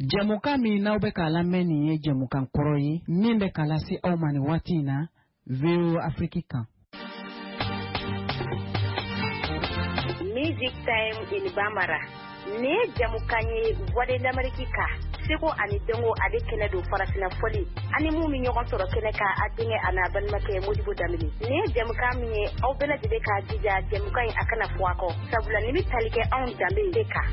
Jamukan min n'aw bɛ k'a lamɛn nin ye jamukan kɔrɔ ye min bɛ k'a lase aw ma nin waati in na VOA Afrique kan. Music Time in Bambara. Ne jamukan ye Voix de l'Amérique ka. Seko ani Dengo ale kɛnɛ don farafina foli. Ani mu min ɲɔgɔn sɔrɔ kɛnɛ ka a denkɛ a n'a balimakɛ Modibo Damini. Ne jamukan min ye aw bɛɛ lajɛlen k'a jija jamukan in a kana fɔ a kɔ. Sabula ni bɛ tali kɛ anw danbe de kan.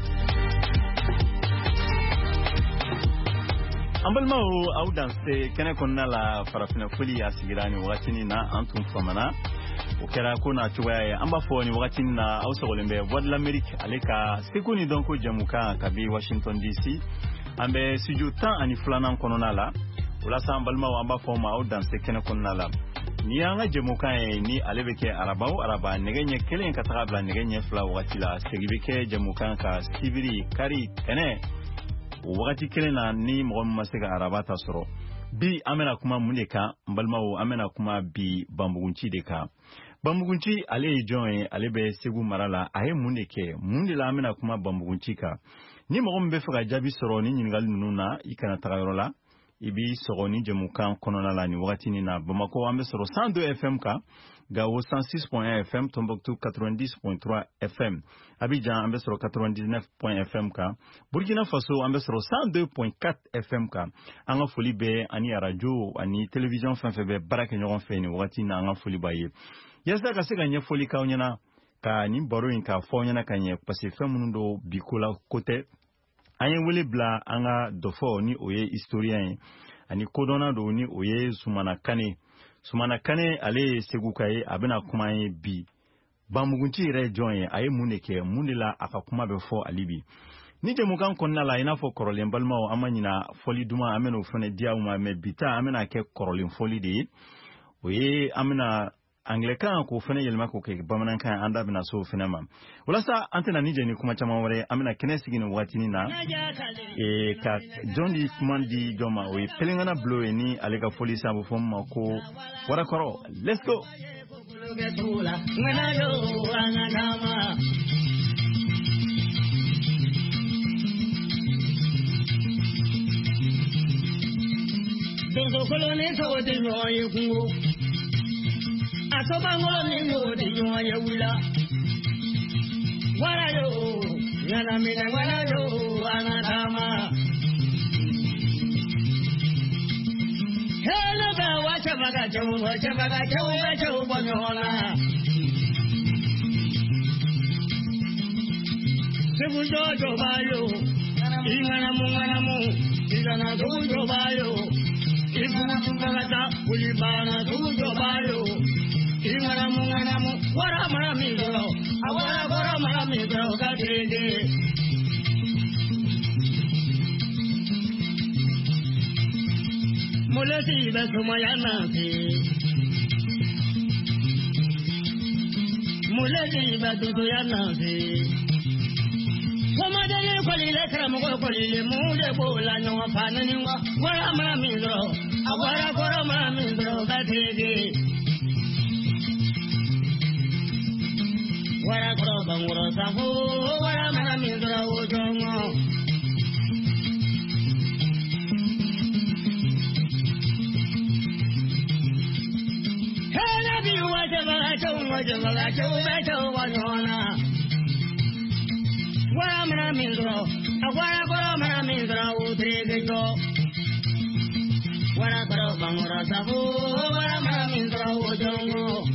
Ambalmao au danse kene konna la farafina foli ya sigirani wakati ni na antum famana ukera kona chuwaye amba fo ni wakati na au sogolembe Voix de l'Amérique aleka siku ni donko jamuka kabi Washington DC ambe studio tan ani fulana konona la ulasa ambalmao amba fo ma au danse kene konna la ni anga jamuka ni alebeke araba negenye kelen katabla negenye fla wakati la segibeke jamuka ka sibiri kari kene wakati kelen na ni mɔgɔ min ma se ka araba ta sɔrɔ bi an bɛna kuma mun de kan n balimaw an bɛna kuma bi Banbugunci de kan. Banbugunci ale ye jɔn ye ale bɛ Segu mara la a ye mun de kɛ mun de la an bɛna kuma Banbugunci kan ni mɔgɔ min bɛ fɛ ka jaabi sɔrɔ ni ɲininkali ninnu na i kana taga yɔrɔ la i bi sɔgɔ ni jamukan kɔnɔna la ni wagati ni na Bamako an bɛ sɔrɔ 102 FM kan Gao 106.1 FM Tombouctou 90.3 FM Abidjan an bɛ sɔrɔ 99.1 FM kan Burkina Faso an bɛ sɔrɔ 102.4 FM kan an ka foli bɛ ani radio ani télévision fɛn fɛn bɛ baara kɛ ɲɔgɔn fɛ ni wagati na an ka foli b'a ye yasa ka se ka ɲɛfɔli k'aw ɲɛna ka ni baro in ka fɔ ɲɛna ka ɲɛ parce que fɛn minnu do bi ko la ko tɛ an ye wele bila an ka dɔfɔ ni o ye historien ye ani kodɔnna do ni o ye Sumana Kane ale ye Segu ka ye a bɛna kuma ye bi Banbugunci yɛrɛ jɔn ye a ye mun de kɛ mun de la a ka kuma bɛ fɔ ali bi ni jamukan kɔnɔna la i n'a fɔ kɔrɔlen balimaw an ma ɲina fɔli duman an bɛna o fana di aw ma mais bi ta an bɛna kɛ kɔrɔlen fɔli de ye o ye an bɛna Anglɛkan k'o fana yɛlɛma k'o kɛ bamanankan an da bɛna so o fana ma walasa an tɛna ni jɛ ni kuma caman wɛrɛ an bɛna kɛnɛ sigi ni waatini na ka jɔn di kuma di jɔn ma o ye Pelengana Bulo ye ni ale ka foli sa a bɛ fɔ min ma ko Warakɔrɔ let's go Donso koloni to de nyoye kungo Asoba ngoni ngo de nyoye wula Wara yo yana mina wara yo anadama Hello ba wacha baga chewu bonyona Sebu jojo bayo ingana mu igana jojo bayo Ibuna tungata ulibana jojo bayo ingana mu wara mara mizro awara mara mizro kadede Mulati basumayana Mulati baduyana Wamadele kolile kramugo kolile mude bola nwa panani wa wara mara mizro awara mara mizro kadede Wara koro bangoro saho wara mara mizra ojongo Hela bi wajabala chow wanyona Wara mara mizra awara koro mara mizra odregejo Wara koro bangoro saho wara mara mizra ojongo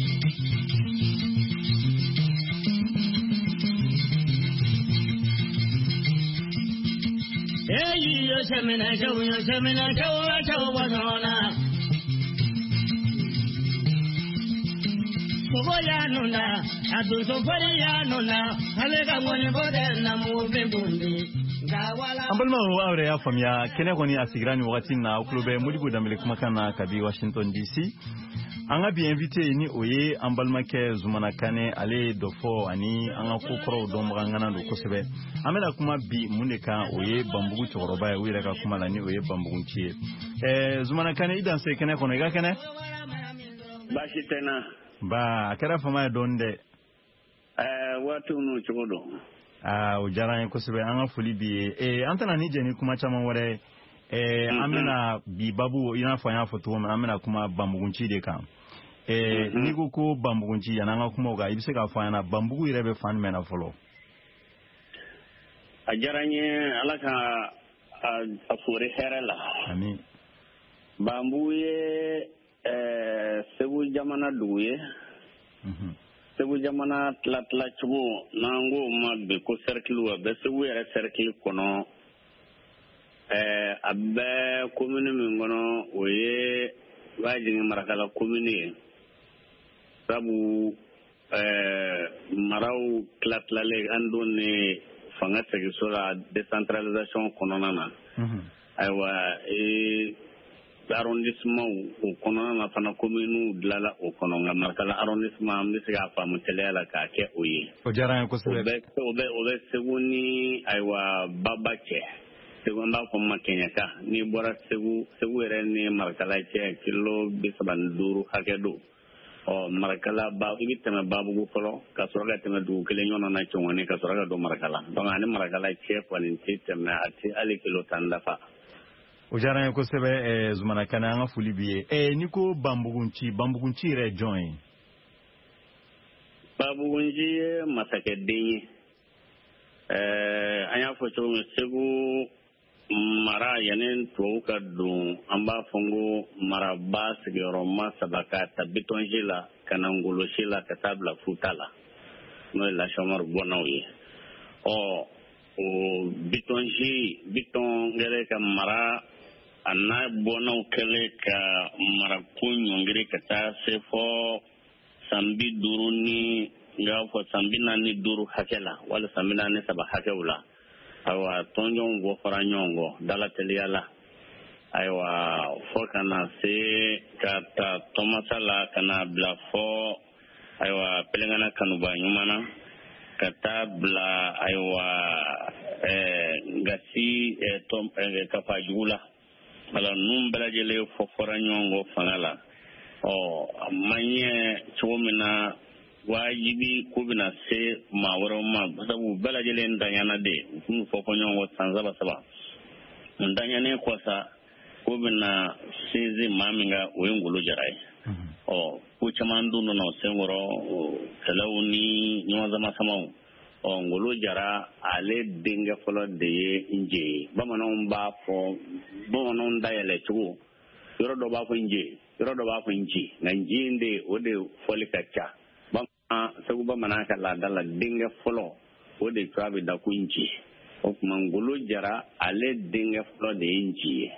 Hey, yo semina chow wanyona Soboya nuna, adu soboya nuna, alega ngoni bode na muve bundi. Ambalma aure ya famia kene koni asigirani wakati na uklube Modibo Damini kumakana kabi Washington DC. Anga bi invité ni oye ambalma ke Zumana Kane ale dofo ani anga kokoro domba ngana do kosebe. Amela kuma bi muneka oye Bambugu choroba ya wira ka kuma la ni oye Bambugunci. Zumana Kane idan se kene kono ga kene? Bashi tena. Ba akara fama donde. Watu no chodo. o diyara n ye kosɛbɛ an ka foli b'i ye an tɛna ni jɛ ni kuma caman wɛrɛ an bɛna bi babu i n'a fɔ an y'a fɔ cogo min an bɛna kuma banbugunci de kan n'i ko banbugunci yan'an ka kumaw kan i bɛ se k'a fɔ an ɲɛna banbugu yɛrɛ bɛ fan jumɛn na fɔlɔ. a diyara n ye ala ka a fori hɛrɛ la. Amin. banbugu ye Segu jamana dugu ye. Segu jamana tila cogo n'an ko ma bi ko cercle a bɛ Segu yɛrɛ cercle kɔnɔ a bɛ commune min kɔnɔ o ye b'a jigin Marakala commune ye sabu maraw tilatilalen an don ni fanga segiso la décentralisation kɔnɔna na ayiwa arrondissement o kɔnɔna na fana commune dilala o kɔnɔ nka Marakala arrondissement an bɛ se k'a faamu teliya la k'a kɛ o ye. O diyara n ye kosɛbɛ. O bɛ Segu ni ayiwa Baba cɛ. Segu an b'a fɔ ma Kɛɲɛka n'i bɔra Segu yɛrɛ ni Marakala cɛ kilo 35 hakɛ don. Marakala i bɛ tɛmɛ Babugu fɔlɔ ka sɔrɔ ka tɛmɛ dugu kelen ɲɔgɔn na Cɔngɔni ka sɔrɔ ka don Marakala. Donc ani Marakala cɛ kɔni tɛ tɛmɛ a tɛ hali kilo 10 dafa. O diyara n ye kosɛbɛ Zumana Kane an ka foli b'i ye n'i ko banbugunci yɛrɛ jɔn ye. Banbugunci ye masakɛden ye an y'a fɔ cogo min Segu mara yanni tubabu ka don an b'a fɔ n ko maraba sigiyɔrɔma 3 ka ta Bitonji la ka na Ngolosi la ka taa bila Futa la n'o ye Lasiamɔri bɔnnaw ye o Biton yɛrɛ ka mara a n'a bɔnnaw kɛlen ka marako ɲɔngiri ka taa se fɔ san 50 ni n y'a fɔ san 45 hakɛ la wali san 43 hakɛw la ayiwa tɔnjɔnw bɔ fara ɲɔgɔn kɔ dalateliya la ayiwa fɔ ka na se ka ta Tɔmasa la ka na bila fɔ ayiwa Pɛlɛnkana Kanuba ɲuman na ka taa bila ayiwa Gasi Kafajugu la ala ninnu bɛɛ lajɛlen fɔra ɲɔgɔn kɔ fanga la a man ɲɛ cogo min na wajibi ko bɛna se maa wɛrɛw ma sabu bɛɛ lajɛlen daɲana de u tun fɔ ɲɔgɔn kɔ san 3 n daɲanen kɔ sa ko bɛna sinsin maa min ka o ye Ngolo Jara ye ko caman dun nana o senkɔrɔ kɛlɛw ni ɲɔgɔn sama-samaw Ngolo Jara ale denkɛ fɔlɔ de ye Nje ye bamananw dayɛlɛ cogo yɔrɔ dɔ b'a fɔ Nje yɔrɔ dɔ b'a fɔ Nji nka Nji in de o de fɔli ka ca Segu bamanan ka laada la denkɛ fɔlɔ o de tura bɛ da ko Nji o tuma Ngolo Jara ale denkɛ fɔlɔ de ye Nji ye.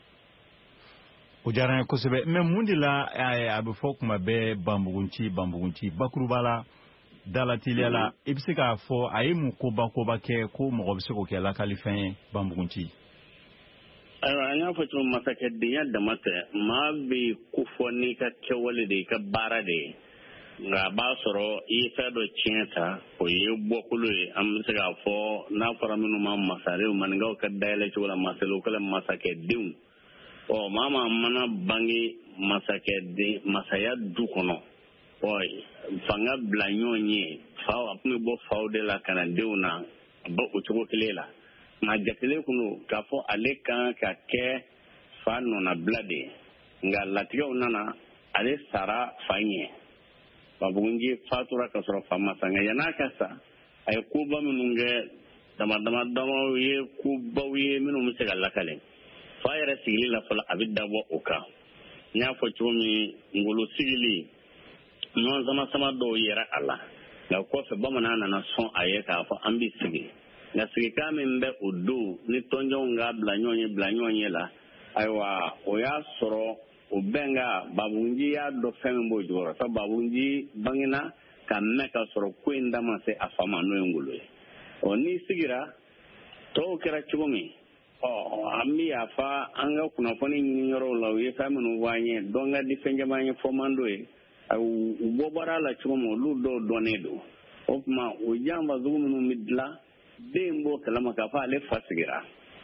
O diyara n ye kosɛbɛ mais mun de la a bɛ fɔ kuma bɛɛ banbugunci bakuruba la dalateliya la i bɛ se k'a fɔ a ye mun koba kɛ ko mɔgɔ bɛ se k'o kɛ lakalifɛn ye banbugunci. Ayiwa an y'a fɔ cogo masakɛdenya dama tɛ maa bɛ ko fɔ n'i ka kɛwale de i ka baara de ye nka a b'a sɔrɔ i ye fɛn dɔ tiɲɛ ta o ye bɔkolo ye an bɛ se k'a fɔ n'a fɔra minnu ma masarenw maninkaw ka dayɛlɛ cogo la masalow kɛla masakɛdenw maa mana bange masaya du kɔnɔ fanga bila ɲɔgɔn ye faw a tun bɛ bɔ faw de la ka na denw na a bɔ o cogo kelen la nka jatelen kun don k'a fɔ ale kan ka kɛ fa nɔnabila de ye nka latigɛw nana ale sara fa ɲɛ Banbugunci fatura ka sɔrɔ fa ma sa nka yan'a ka sa a ye koba minnu kɛ dama ye kobaw ye minnu bɛ se ka lakale fa yɛrɛ sigili la fɔlɔ a bɛ dabɔ o kan n y'a fɔ cogo min Ngolo sigili ɲɔgɔn sama-sama dɔw yɛrɛ a la nka kɔfɛ bamanan nana sɔn a ye k'a fɔ an bɛ sigi nka sigikan min bɛ o don ni tɔnjɔnw ka bila ɲɔgɔn ye la ayiwa o y'a sɔrɔ o bɛnka Banbugunci y'a dɔn fɛn min b'o jukɔrɔ sabu Banbugunci bangena ka mɛn ka sɔrɔ ko in da ma se a fa ma n'o ye Ngolo ye n'i sigira tɔw kɛra cogo min an bɛ yafa an ka kunnafoni ɲini yɔrɔw la u ye fɛn minnu fɔ an ye dɔn ka di fɛn caman ye fɔ man d'o ye u bɔ bɔra la cogo min olu dɔw dɔnnen don o tuma o janfa sugu minnu bɛ dilan den b'o kalama k'a fɔ ale fa sigira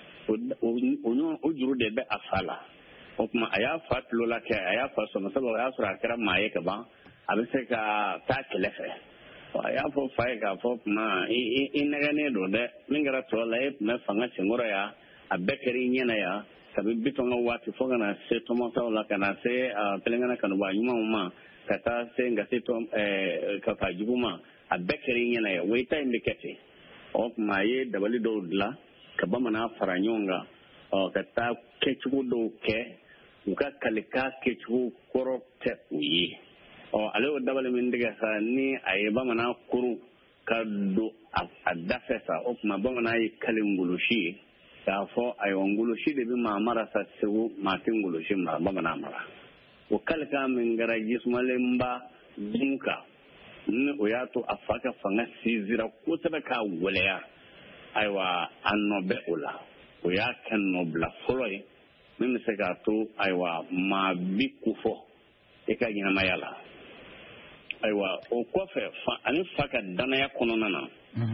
o juru de bɛ a fa la o tuma a y'a fa tulola kɛ a y'a fa sɔmɔ sabu o y'a sɔrɔ a kɛra maa ye ka ban a bɛ se ka taa kɛlɛ fɛ ya fo fa ka fo kuma in nagane do de min gara to la me fanga singora ya abekeri nyena ya sabi bitonga wati fo kana se tomata la kana se pelengana kanu ba yuma kata se ngase to ka fa jibuma abekeri nyena ya waita indikete o kuma ye dabali do la ka ba mana faranyonga kata kechu do ke uka kalika kechu koro te yi ale o dabali min diga sa ni ayeba mana kuru ka do adafesa o kuma ba mana yi kalingulushi ka fo ayongulushi de bi ma mara sa sewu ma tingulushi ma ba mana mara o kalika min gara jismalemba dinka ni o yato afaka fanga sizira ko tabe ka waleya aywa annobe ula o ya kan nobla foloi min se ka to aywa ma bikufo e ka gina mayala aywa o kofe ani faka danaya konona na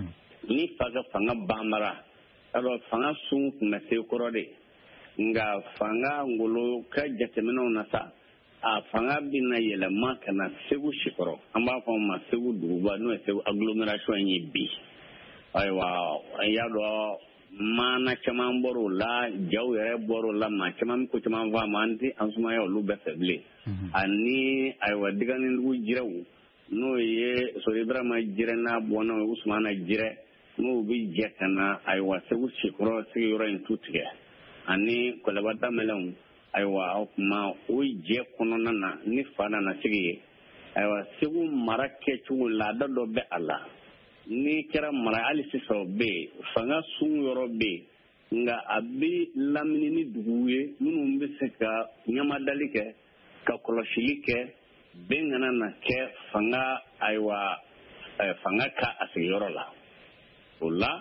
ni faka fanga bambara alo fanga sun na se korode nga fanga ngolo ka jatemeno na sa a fanga bina yela maka na segu shikoro amba ko ma segu duba no segu agglomeration yi bi aywa ayado mana chaman boro la jaw yere boro la ma chaman ko chaman va manti ansuma yo lu beseble ani aywa digani lu jirawu no ye so ibrahima jirena bono usmana jire no bi jetana aywa segu shikoro segu yoro in tutge ani ko la bata melon aywa ma o je kono na ni fana na sigi aywa segu marake chu la do be ala ni kera mara ali siso be fanga sun yoro be nga abi lamini ni duguye munu be seka nyama dalike ka koloshilike bengana na ke fanga aywa fanga ka asiyoro la ola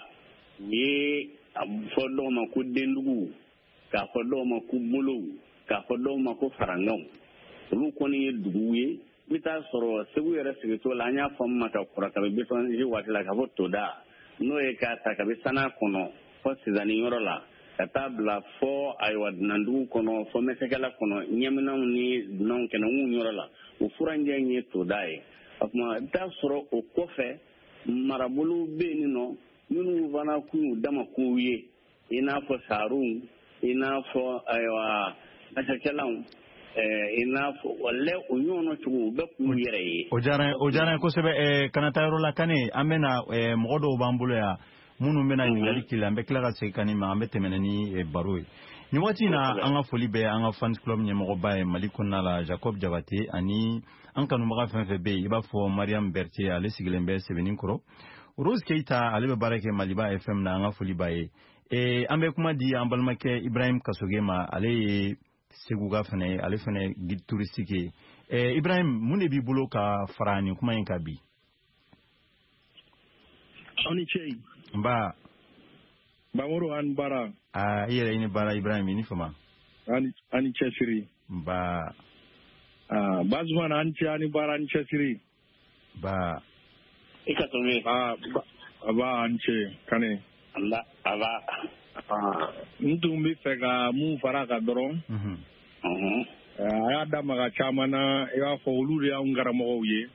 ye fodo ma ku dendugu ka fodo ma ku bulu ka fodo ma ku farangam lu koni duguye bita soro segu yere sigito la nya fam mata kura ka be ton ji watila ka foto da no e ka ta ka be sana kono fo sizani yoro la ka tabla fo aywa nandu kono fo mesekala kono nyamina ni non kenan wu yoro la o furanje nyi to dai akuma ta soro o kofe marabulu be ni no nunu vana ku dama kuye ina fo sarun ina fo aywa mesekelan ina fo walle unyono tugu be ku yere o jara ko sebe kanata yoro la kane amena mogodo bambulo ya munu mena ngali kila be kila se kani ma ambe temenani baroi ni wati na anga foli be anga fans club nye mogo bae malikuna la Jacob Jabate ani anka no maga fenfe be iba fo Mariam Bertier ale sigilembe sebenin koro Rose Keita ale be barake Maliba FM na anga foli bae ambe kuma di ambalmake Ibrahim Kasogema ale seguga fane ale fane guide touristique Ibrahim munde bi bulo ka farani kuma yin ka bi oni chei ba moro an bara yere ini bara Ibrahim ini fama ani chesiri ba bazman ani bara ani chesiri ba ikatomi ba anche kane Allah aba ndumbi fega mu faraka doron aya damaga chamana ya fo ulu ya ngara mo ye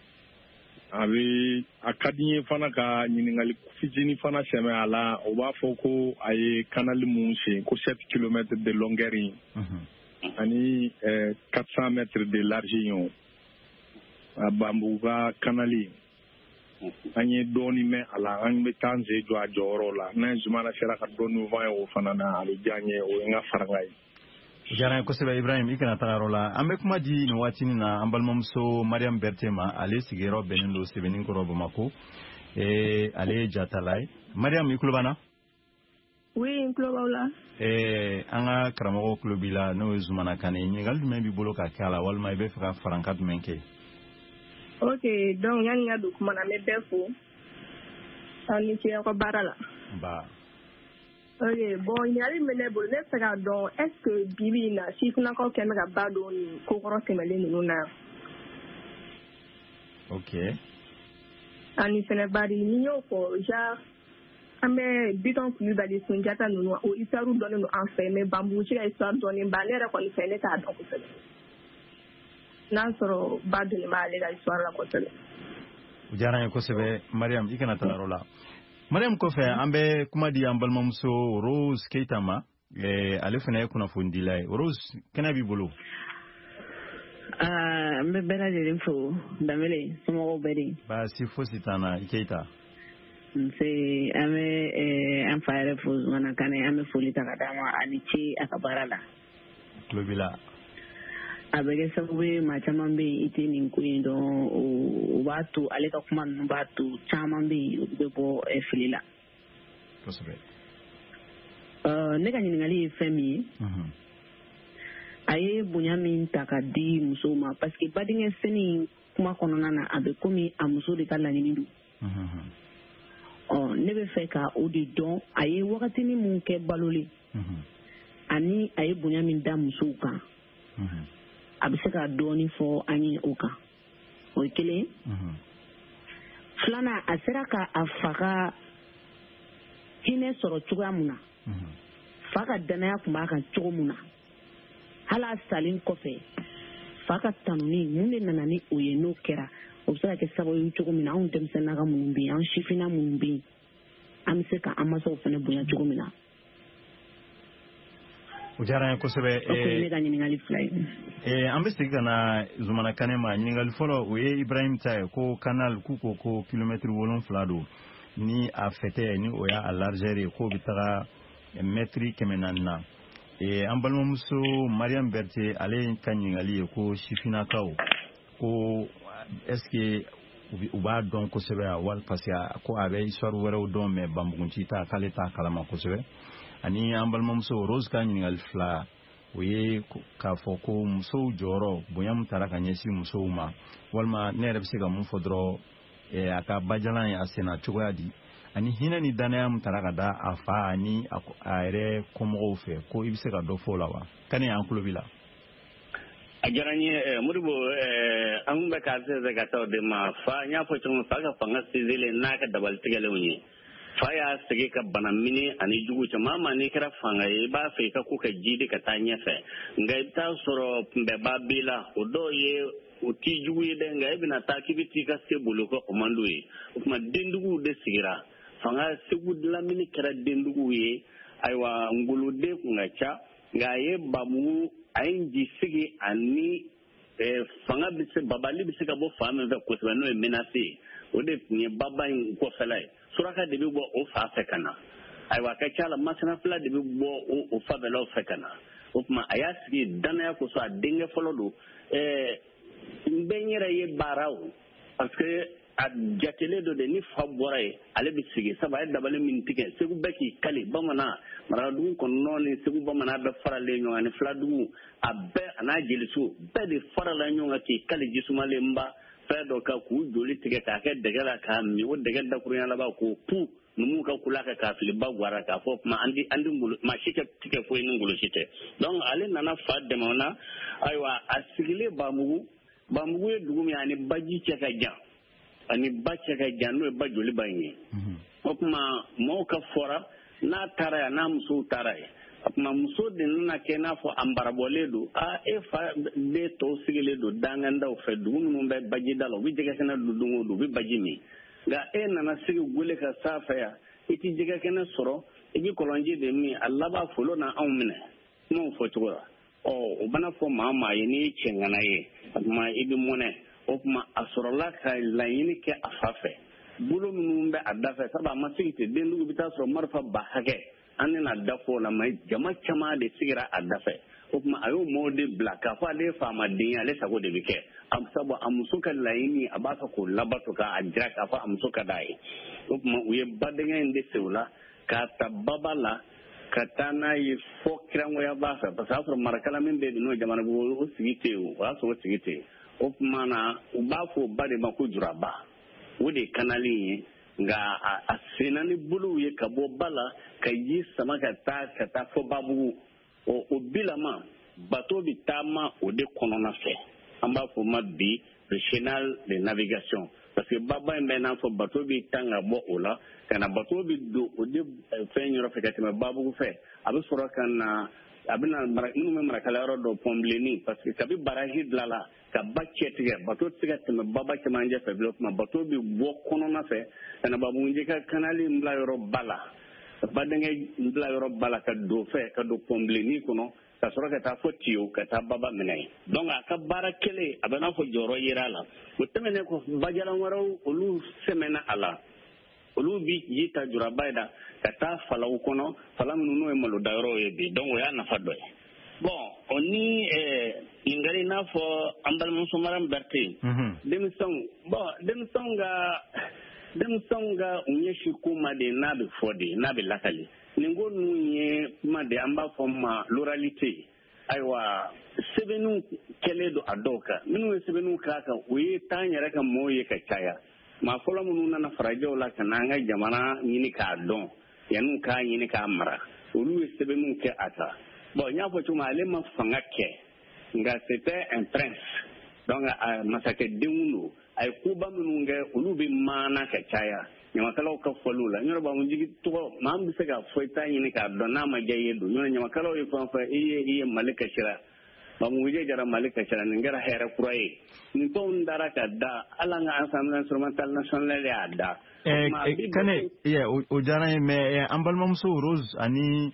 abi akadinye fana ka nyiningali fitini fana seme ala o ba fo ko ay canal munche ko 7 km de longueur ani 400 mètres de largeur bambuga canali ani doni me ala an be tanze jo ajoro la na zumana sera ka donu va o fana na ali janye o nga farngai jara ko sebe Ibrahim ikana tagarola ambe kuma di no watini na ambalmamso Mariam Bertema ale sigero benendo sebenin ko robo mako ale jatalai Mariam ikulubana oui ikulubala anga karamo klubila no zumana kane ngal dum bi bolo ka kala walma be fa farankat menke ok donc yani nga du kuma na me befo ani ci ko barala ba ok bon il y a une mene bo ne sera donc est ce que bibi na si kuna ko kemera bado ni ko ko kemele ni nuna ok ani fene bari ni yo ko ja ame biton kulu bali sunjata nunu o isaru donne no enfermer bambu ci ay histoire donne balera ko ni fene ta donc c'est na soro bado ni ma le la histoire la ko tele Ujara ko sebe Mariam ikana talarola. Mariam ko fe ambe kuma di ambalmamso Rose Keita ma ale fana kuna fundila Rose kana bi bolo. Mbe bela de info damele somo beri. Ba si fositana Keita. Nse ame amfare fuz wana kane ame folita kadama anichi akabarala. Globila. Abege sabuwe machamambe iti ninkuindo watu aleka kuman watu chamambe bebo filila. Kosobe. Nega ngali femi. Aye bunyamin takadi musoma parce que badinge seni kuma konona na abe komi amuso de kala nyindu. Nebe feka odi don aye wakati ni munke baloli. Ani aye bunyamin da musuka. Abiseka doni fo anyi oka. Oikele. Flana aseraka afaka hine soro chuga muna. Faka danaya kumbaka chugo muna. Hala salin kofe. Faka tanuni munde nanani uye no kera. Obsaka ke sabo yu chugo mina. Aun temse naga munumbi. Aun shifina munumbi. Amiseka amasa ufene bunya chugo mina. Ujara ko sebe ambe stika na zumana kanema nyingal folo we Ibrahim Taye ko canal kuko ko kilometre wolon flado ni a fete ni oya a largeur ko bitara metri kemenanna ambalmo muso Mariam Berté ale kanyingali ko shifina kaw ko est-ce que uba don ko sebe wal pasia ko abe histoire wero don me bambugunci ta kaleta kalama ko sebe ani ambalma muso Rose kanyi alfla oye ka foko muso joro boyam taraka nyesi muso ma walma nere bisiga mun fodro aka bajalan ya sena chugadi ani hina ni dana am taraka da afa ani aire komo fe ko ibisega do folawa kane an kulubila ajaranye muribo an ba ka se ga taw de ma fa nya fo tum fa ga fanga sizile naka dabal tigale woni faya sege ka banamini ani jugu mama ni kira fanga ba fe ka kuka jidi ka tanya fe ngai ta soro mbe babila odo ye uti jugu de ngai bina ta kibiti ka se bulu ko komando ye kuma dendugu de sigira fanga segu de la mini kira dendugu ye aiwa ngulu de kungacha ngai bamu ainji sigi ani fanga bise babali bise ka bo fama ve ko se no menacé ode ni baba ko felai suraka de bo o fa fekana ay wa ka chala masana fla de bo o fa belo fekana o kuma ayasi dana ya ko so dinga folodo mbenyere ye barau parce que a jatele do de ni fa boray ale bi sigi saba dabale min tike segu beki kali bamana maradu ko noni segu bamana be farale nyo ani fladu abbe ana jelisu be de farala nyo ngati kali jisumale mba fedo ka ku joli tike ka ke degala ka mi o degala da kunya la ba ko pu numu ka kula ka fili ba gwara ka fo ma andi ngulu ma shike tike fo ni ngulu shite donc ale nana fa de mona aywa asigile bamugu dugum yani baji ce ka jan ani bace ka jan no ba joli banyi o kuma mo ka fora na tara na muso tara ma muso din na ke na fo ambara boledo e fa de to sigile do danganda o fe dugum no be baji dalo wi jega kana dudungo do bi baji mi ga na na sigi gule ka safa ya iti jega kana soro igi kolonji de mi Allah ba fulo na awmine mo fo tuwa o bana fo mama yini chengana ye ma ibi mone o kuma asorola ka layini ke afafe bulo nunu be adafe saba masigi den dugu bita so marfa ba hage anina dafo na mai jama chama de sigira adafe o kuma ayo mode blaka fa de fama dinya le sago de bike am sabo amusuka layini abaka ko labato ka ajra ka fa amusuka dai o kuma uye badenga inde seula ka tababala katana yi fokrango ya basa pasafro marakala min be no jamana bo o sigite o so sigite o kuma na ubafo bade makujura ba wode kanali nga asenani bulu ye kabo bala kayi sama kata fo babu o bilama bateau bitama o de konona fe amba fo ma bi le chenal de navigation parce que baba in bɛ n'a fɔ bato bɛ tan ka bɔ o la ka na bato bɛ don o de fɛn yɔrɔ fɛ ka tɛmɛ babugu fɛ a bɛ sɔrɔ ka na a bɛ na minnu bɛ marakala yɔrɔ dɔ pɔnbilenni parce que kabi baraji dilan la ka ba cɛ tigɛ bato tɛ se ka tɛmɛ baba cɛmancɛ fɛ bilen o tuma bato bɛ bɔ kɔnɔna fɛ ka na babunji ka kanali in bila yɔrɔ ba la ka badenkɛ bila yɔrɔ ba la ka don fɛ ka don pɔnbilenni kɔnɔ ka sɔrɔ ka taa fɔ tiyo ka taa baba minɛ ye donc a ka baara kelen a bɛ n'a fɔ jɔyɔrɔ yera a la o tɛmɛnen kɔ bajalan wɛrɛw olu sɛmɛnna a la olu bi ji ta juraba ye da ka taa falaw kɔnɔ fala minnu n'o ye malodayɔrɔw ye bi donc o y'a nafa dɔ ye bon o ni ɲininkali n'a fɔ an balimamuso Mariam Berete denmisɛnw ka u ɲɛsi ko ma de n'a bɛ fɔ de n'a bɛ lakali nin ko ninnu ye kuma de an b'a fɔ ma l'oralité ayiwa sɛbɛnniw kɛlen don a dɔw kan minnu ye sɛbɛnniw k'a kan o ye taa n yɛrɛ ka mɔɔw ye ka caya maa fɔlɔ minnu nana farajɛw la ka na an ka jamana ɲini k'a dɔn yan'u k'a ɲini k'a mara olu ye sɛbɛnniw kɛ a kan bon n y'a fɔ cogo min ale ma fanga kɛ nka c'était un prince donc masakɛdenw don a ye koba minnu kɛ olu bɛ maana ka caya ɲamakalaw ka fɔliw la n yɛrɛ b'a jigi tɔgɔ maa min bɛ se ka fɔ i t'a ɲini k'a dɔn n'a ma diya i ye don ɲɔgɔn ɲamakalaw ye fɛn fɛn i ye Mali kasira Bamunguje jara Mali kasira nin kɛra hɛrɛ kura ye nin tɔnw dara ka da hali an ka Assemblée instrumentale nationale y'a da. Kane o diyara n ye mais an balimamuso Rose ani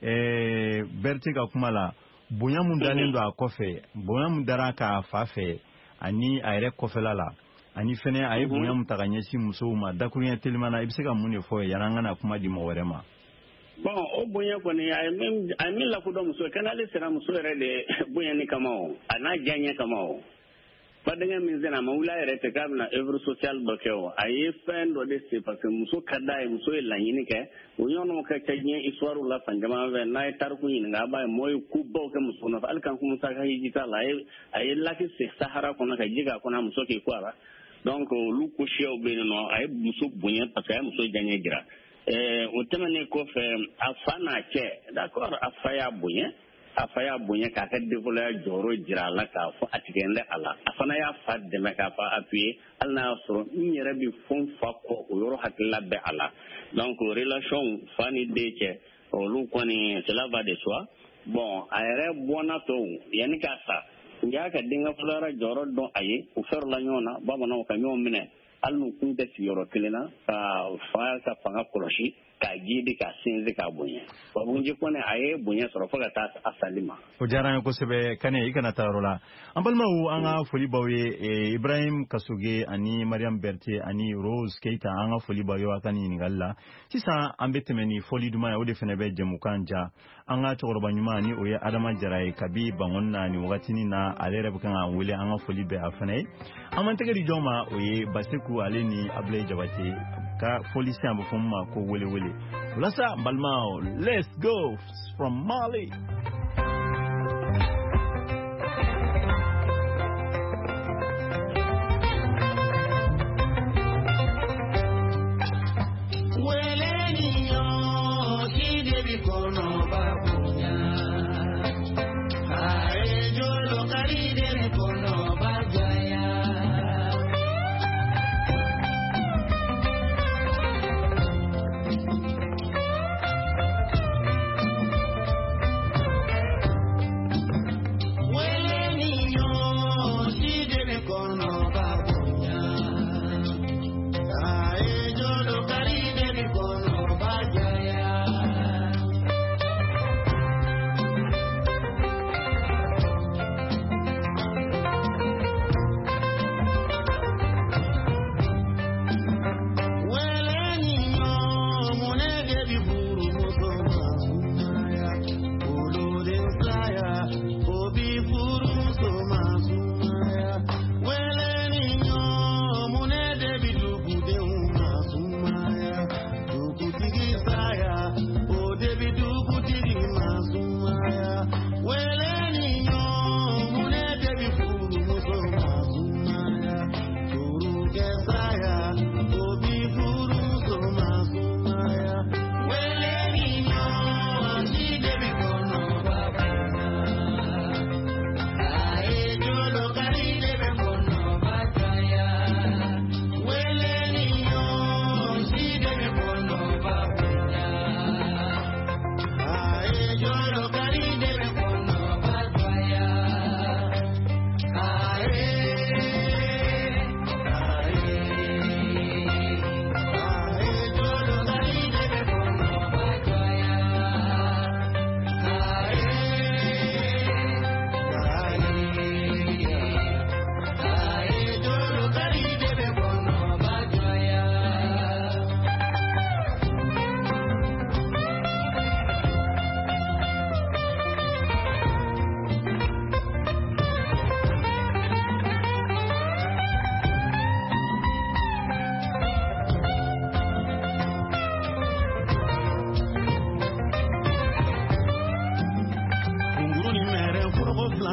Berete ka kuma la bonya mun dalen don a kɔfɛ bonya mun dara k'a fa fɛ ani a yɛrɛ kɔfɛla la ani fɛnɛ a ye bonya mun ta ka ɲɛsin musow ma dakuruɲɛ teliman na i bɛ se ka mun de fɔ yan'an ka na kuma di mɔgɔ wɛrɛ ma. Bon o bonya kɔni a ye min lakodɔn muso ye kan'ale sera muso yɛrɛ de bonyani kama o a n'a diyaɲɛ kama o badenkɛ min sena a ma wuli a yɛrɛ tɛ k'a bɛna œuvre sociale dɔ kɛ o a ye fɛn dɔ de se parce que muso ka d'a ye muso ye laɲini kɛ o ɲɔgɔnnaw ka ca diɲɛ histoire la fan caman fɛ n'a ye tariku ɲininka a b'a ye mɔgɔ ye kobaw kɛ muso nɔfɛ hali kan Musa ka hiji t'a la a ye laki se Sahara kɔnɔ ka ji k'a kɔnɔ a muso k'i ko a la donc olu ko siyaw bɛ yen nɔ a ye muso bonya parce que a ye muso diyaɲɛ jira o tɛmɛnen kɔfɛ a fa n'a cɛ d'accord a fa y'a bonya k'a ka développement jɔyɔrɔ jira a la k'a fɔ a tigɛ n tɛ a la a fana y'a fa dɛmɛ k'a fa appuyer hali n'a y'a sɔrɔ n yɛrɛ bɛ fɛn fa kɔ o yɔrɔ hakilila bɛ a la donc relation fa ni den cɛ olu kɔni cela va de soi bon a yɛrɛ bɔnna tɔw yanni k'a sa u y'a ka denkɛ fɔlɔ jɔyɔrɔ dɔn a ye u fɛrɛla ɲɔgɔn na bamananw ka ɲɔgɔn minɛ hali n'u kun tɛ sigiyɔrɔ kelen na ka fa ka fanga kɔlɔsi k'a jidi k'a sinsin k'a bonya Babunji kɔni a ye bonya sɔrɔ fo ka taa a sali ma. O diyara n ye kosɛbɛ Kane i kana taa yɔrɔ la an balimaw an ka foli b'aw ye Ibrahim Kasoge ani Mariam Berete ani Rose Keita an ka foli b'aw ye a ka nin ɲininkali la sisan an bɛ tɛmɛ ni fɔli duman ye o de fana bɛ jɛmukan ja an ka cɛkɔrɔba ɲuman ni o ye Adama Jara ye kabi Bangɔni na nin wagatinin na ale yɛrɛ bɛ kan k'an wele an ka foli bɛ a fana ye an man tɛgɛ di jɔn ma o ye Baseku ale ni Ablaye Jabate ka foli si an bɛ fɔ min ma ko wele walasa balimaw let's go from Mali.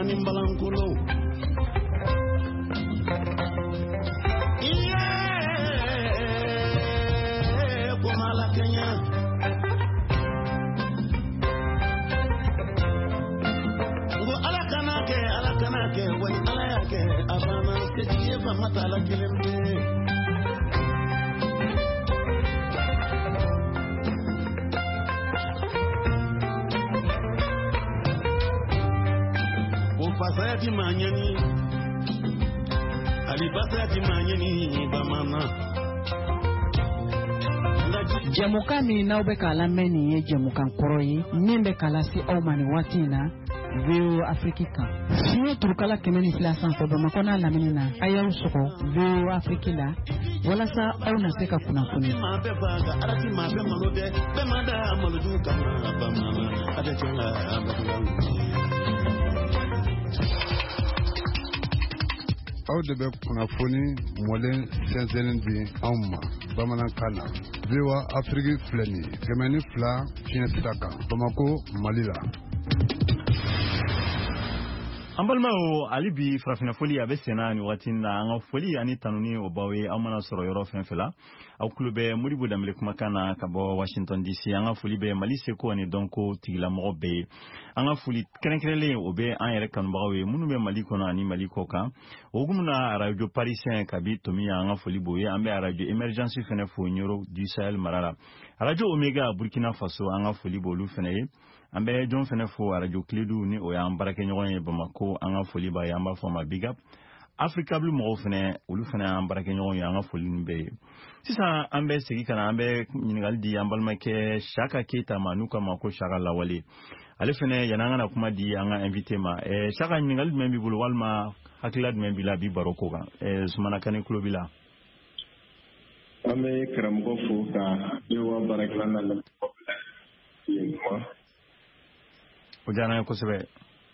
ni balankolo iye kumala Kenya ngo ala kana ke wani ala yake abana kejiye fa matala kilembe Pasati manyani Ali pasati manyani bamama Jamukani na ube kala meni ye jamukan koroyi Nimbe kala si aumani watina Veo Afrikika Siye turukala kemeni fila sanfo Bamakona laminina Aya usoko Veo Afrikila Wala sa au naseka kuna kuni Mabe faga Arati mabe malode Bemada maludu kama bamama Adechenga abadulawu aw de bɛ kunnafoni mɔlen sɛnsɛnnin di anw ma bamanankan na VOA Afrique filɛ nin ye 102 fiɲɛ sira kan Bamako Mali la. An balimaw hali bi farafina foli a bɛ senna ni wagati na an ka foli ani tanuni o baw ye aw mana sɔrɔ yɔrɔ fɛn fɛn la aw kulo bɛ Modibo Dambele kumakan na ka bɔ Washington DC an ka foli bɛ Mali seko ani dɔnko tigilamɔgɔ bɛɛ ye an ka foli kɛrɛnkɛrɛnlen o bɛ an yɛrɛ kanubagaw ye minnu bɛ Mali kɔnɔ ani Mali kɔ kan o hukumu na radio parisien kabi tomi an ka foli b'o ye an bɛ radio emergency fɛnɛ fo Nioro du Sahel mara la radio Omega Burkina Faso an ka foli b'olu fɛnɛ ye an bɛ jɔn fɛnɛ fo radio Kiledu ni o y'an barakɛɲɔgɔn ye Bamako an ka foli b'a ye an b'a fɔ ma big up Africa Blue mɔgɔw fɛnɛ olu fɛnɛ y'an barakɛɲɔgɔn ye an ka foli nin bɛɛ ye sisan an bɛ segi kana an bɛ ɲininkali di an balimakɛ Saka Keita ma n'u kama ko Saka Lawale ale fɛnɛ yan'an kana kuma di an ka invité ma Saka ɲininkali jumɛn b'i bolo walima hakilila jumɛn b'i la bi baro ko kan Sumana Kane kulo b'i la an bɛ karamɔgɔ fo ka yewa barakɛla na lamɛn o diyara n ye kosɛbɛ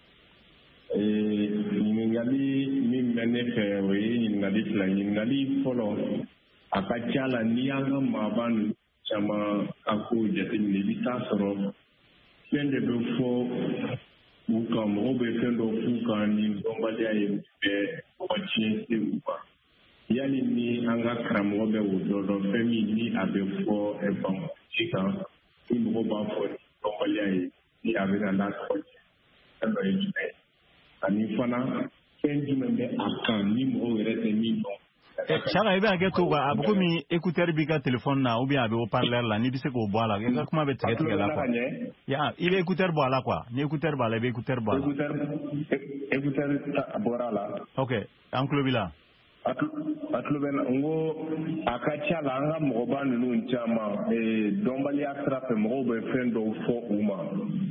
ɲininkali min bɛ ne fɛ o ye ɲininkali fila ɲininkali fɔlɔ a ka ca la n'i y'an ka maaba ninnu caman ka kow jateminɛ i bɛ taa sɔrɔ fɛn de bɛ fɔ u kan mɔgɔw bɛ fɛn dɔ f'u kan ni dɔnbaliya ye bɛ mɔgɔ tiɲɛ se u kan yali ni an ka karamɔgɔ bɛ o dɔn fɛn min ni a bɛ fɔ bankuci kan ni mɔgɔw b'a fɔ ni dɔnbaliya ye ni a bɛna n'a tɔgɔ cɛ fɛn dɔ ye jumɛn ani fana fɛn jumɛn bɛ a kan ni mɔgɔw yɛrɛ tɛ min dɔn. Saka i bɛ hakɛ to a bɛ komi écouteur b'i ka téléphone na ou bien a bɛ haut-parleur la n'i bɛ se k'o bɔ a la i ka kuma bɛ tigɛ tigɛ la quoi i bɛ écouteur bɔ a la quoi ni écouteur b'a la i bɛ écouteur bɔ a la. écouteur bɔra a la. ok an tulo b'i la. a tulo bɛ na n ko a ka ca la an ka mɔgɔba ninnu caman dɔnbaliya sira fɛ mɔgɔw bɛ fɛn dɔw fɔ u ma.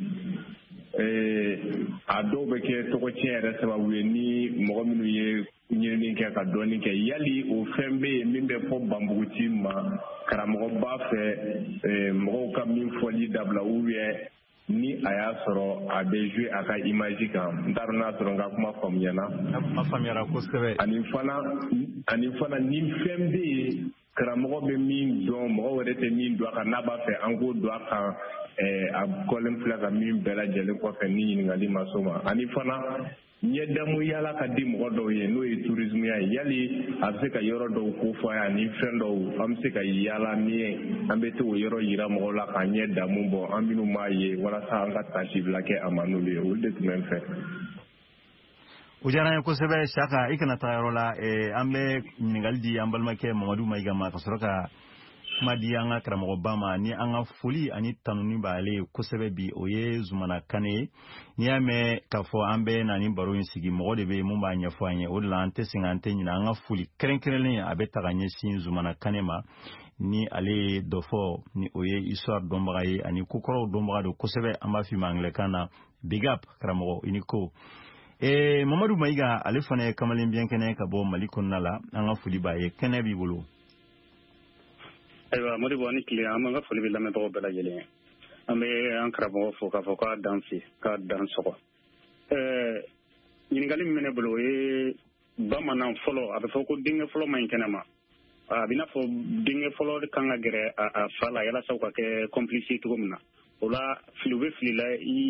a dɔw bɛ kɛ tɔgɔ tiɲɛ yɛrɛ sababu ye ni mɔgɔ minnu ye ɲinini kɛ ka dɔɔnin kɛ yali o fɛn bɛ yen min bɛ fɔ banbuguci ma karamɔgɔba fɛ mɔgɔw ka min fɔli dabila ni a y'a sɔrɔ a bɛ joué a ka image kan n t'a dɔn n'a sɔrɔ n ka kuma faamuyana. a faamuyara kosɛbɛ. ani fana ni fɛn bɛ yen karamɔgɔ bɛ min dɔn mɔgɔ wɛrɛ tɛ min dɔn a kan n'a b'a fɛ an k'o don a kan a kɔlen filɛ ka min bɛɛ lajɛlen kɔfɛ ni ɲininkali ma s'o ma ani fana ɲɛdamu yaala ka di mɔgɔ dɔw ye n'o ye tourisme ye yali a bɛ se ka yɔrɔ dɔw ko fɔ a ye ani fɛn dɔw an bɛ se ka yaala min ye an bɛ to o yɔrɔ yira mɔgɔw la ka ɲɛdamu bɔ an minnu m'a ye walasa an ka tasibila kɛ a ma n'olu ye olu de tun bɛ n fɛ. o diyara n ye kosɛbɛ Saka i kana taa yɔrɔ la an bɛ ɲininkali di an balimakɛ Mamadu Mayiga ma ka sɔrɔ ka kuma di an ka karamɔgɔba ma ni an ka foli ani tanuni b'ale ye kosɛbɛ bi o ye Zumana Kane ye n'i y'a mɛn k'a fɔ an bɛ na ni baro in sigi mɔgɔ de bɛ yen mun b'a ɲɛfɔ an ye o de la an tɛ sɛgɛn an tɛ ɲinɛ an ka foli kɛrɛnkɛrɛnlen a bɛ ta ka ɲɛsin Zumana Kane ma ni ale ye dɔ fɔ ni o ye histoire dɔnbaga ye ani kokɔrɔw dɔnbaga don kosɛbɛ an b'a f'i ma angilɛkan na big up karamɔgɔ i ni ko. Mamadu Mayiga ale fana ye kamalen biɲɛ kɛnɛ ka bɔ Mali kɔnɔna la an ka foli b'a ye kɛnɛ b'i bolo. Ayiwa Modibo ani tile an b'an ka foli bɛ lamɛnbagaw bɛɛ lajɛlen an bɛ an karamɔgɔ fo k'a fɔ k'a dan fi k'a dan sɔgɔ ɲininkali min bɛ ne bolo o ye bamanan fɔlɔ a bɛ fɔ ko denkɛ fɔlɔ ma ɲi kɛnɛ ma a bɛ n'a fɔ denkɛ fɔlɔ kan ka gɛrɛ a fa la yalasa u ka kɛ complice cogo min na o la fili u bɛ fili la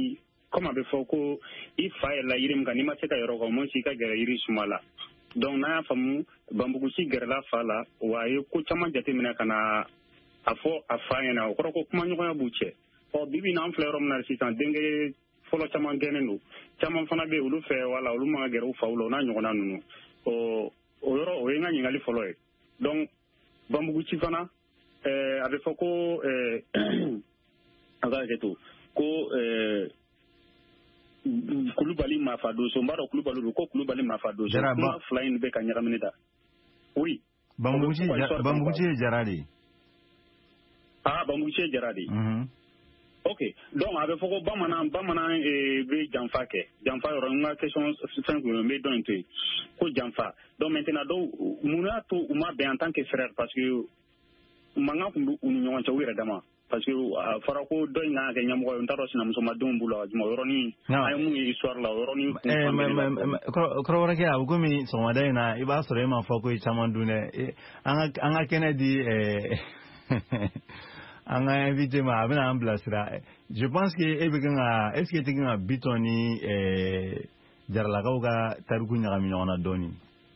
comme a bɛ fɔ ko i fa yɛrɛ la yiri min kan n'i ma se ka yɔrɔ kan mo si ka gɛrɛ yiri suma la donc n'a y'a faamu banbuguci gɛrɛla fa la wa a ye ko caman jateminɛ ka na a fɔ a fa ɲɛna o kɔrɔ ko kumaɲɔgɔnya b'u cɛ bibi na an filɛ yɔrɔ min na sisan denkɛ fɔlɔ caman gɛnnen don caman fana bɛ olu fɛ wala olu ma gɛrɛ u faw la o n'a ɲɔgɔnna ninnu o yɔrɔ o ye n ka ɲininkali fɔlɔ ye donc banbuguci fana a bɛ fɔ ko a ka hakɛ to ko Kulubali Mafa Doso n b'a dɔn Kulubali don ko Kulubali Mafa Doso kuma fila in bɛ ka ɲagamini da oui banbuguci ye Jara de ye banbuguci ye Jara de ye ok donc a bɛ fɔ ko bamanan bɛ janfa kɛ janfa yɔrɔ n ka question fɛn kun n bɛ dɔn in to yen ko janfa donc maintenant donc mun y'a to u ma bɛn en tant que frère parce que mankan tun bɛ u ni ɲɔgɔn cɛ u yɛrɛ dama parce que a fɔra ko dɔ in kan ka kɛ ɲɛmɔgɔ ye n t'a dɔn sinamusomadenw b'u la juma yɔrɔnin an ye mun ye histoire la yɔrɔnin kɔrɔbɔrɔkɛ a bɛ komi sɔgɔmada in na i b'a sɔrɔ e ma fɔ ko i caman dun dɛ an ka kɛnɛ di an ka invité ma a bɛna an bilasira je pense que e bɛ kan ka est ce que e tɛ kan ka Bitɔn ni Jaralakaw ka tariku ɲagami ɲɔgɔn na dɔɔnin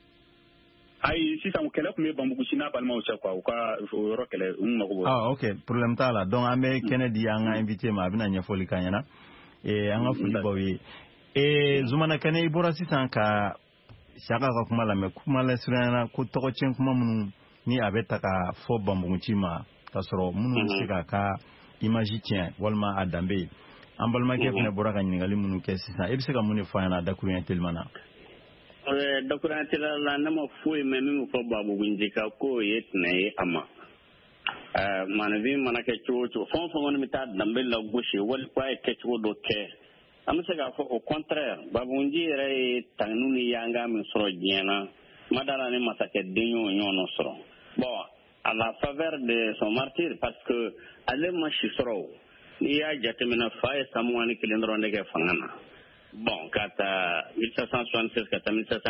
ayi sisan kɛlɛ tun bɛ banbuguci n'a balimaw cɛ quoi u ka yɔrɔ kɛlɛ u mago b'o ok problème t'a la donc an bɛ kɛnɛ di an ka invité ma a bɛna ɲɛfɔli k'an ɲɛna an ka foli baw ye Zumana Kane i bɔra sisan ka Saka ka kuma lamɛn kuma lasurunyana ko tɔgɔcɛn kuma minnu ni a bɛ ta ka fɔ banbuguci ma ka sɔrɔ minnu bɛ se k'a ka image tiɲɛ walima a danbe ye an balimakɛ fana bɔra ka ɲininkali minnu kɛ sisan e bɛ se ka mun de fɔ an ɲɛna dakuruɲɛ telima na dakuruɲɛ telima la ne ma foyi mɛn min fɔ banbugunci kan k'o ye tiɲɛ ye a ma maanifin mana kɛ cogo o cogo fɛn o fɛn kɔni bɛ taa danbe la gosi wali k'a ye kɛcogo dɔ kɛ an bɛ se k'a fɔ au contraire banbugunci yɛrɛ ye tanu ni yanga min sɔrɔ diɲɛ na kuma dala ni masakɛ den y'o ɲɔgɔn sɔrɔ bon à la faveur de son martyr parce que ale ma si sɔrɔ n'i y'a jateminɛ fa ye san 21 dɔrɔn de kɛ fanga na bon ka taa 1776 ka taa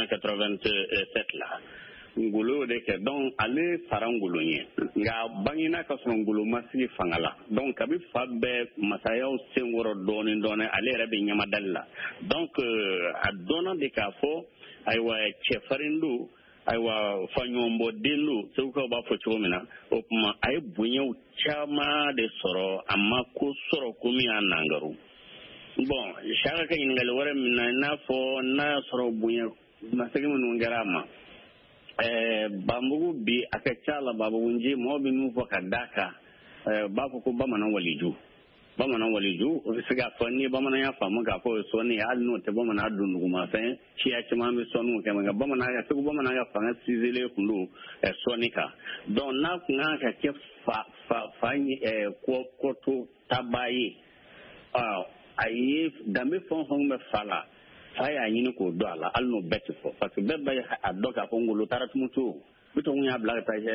1787 la Ngolo y'o de kɛ donc ale fara Ngolo ɲɛ nka bangena ka sɔrɔ Ngolo ma sigi fanga la donc kabi fa bɛɛ masayaw senkɔrɔ dɔɔnin dɔɔnin ale yɛrɛ bɛ ɲamadali la donc a dɔnna de k'a fɔ ayiwa cɛfarin don ayiwa faɲɔgɔnbɔden don segukaw b'a fɔ cogo min na o tuma a ye bonyaw caman de sɔrɔ a ma ko sɔrɔ ko min y'a nangaru bon Saka ka ɲininkali wɛrɛ min na i n'a fɔ n'a y'a sɔrɔ bonya masakɛ minnu kɛra a ma banbugu bi a ka ca la banbugunci mɔgɔ bɛ min fɔ ka d'a kan b'a fɔ ko bamanan waliju o bɛ se k'a fɔ ni bamanan y'a faamu k'a fɔ o ye sɔnni hali n'o tɛ bamanan dun dugumafɛn siya caman bɛ sɔnniw kɛ nka segu bamanan ka fanga sinsinlen tun don sɔnni kan donc n'a kun kan ka kɛ fa kɔto taba ye a ye danbe fɛn o fɛn bɛ fa la fa y'a ɲini k'o dɔn a la hali n'o bɛɛ tɛ fɔ parce que bɛɛ b'a dɔn k'a fɔ Ngolo taara tumutu Bitɔn y'a bila ka taa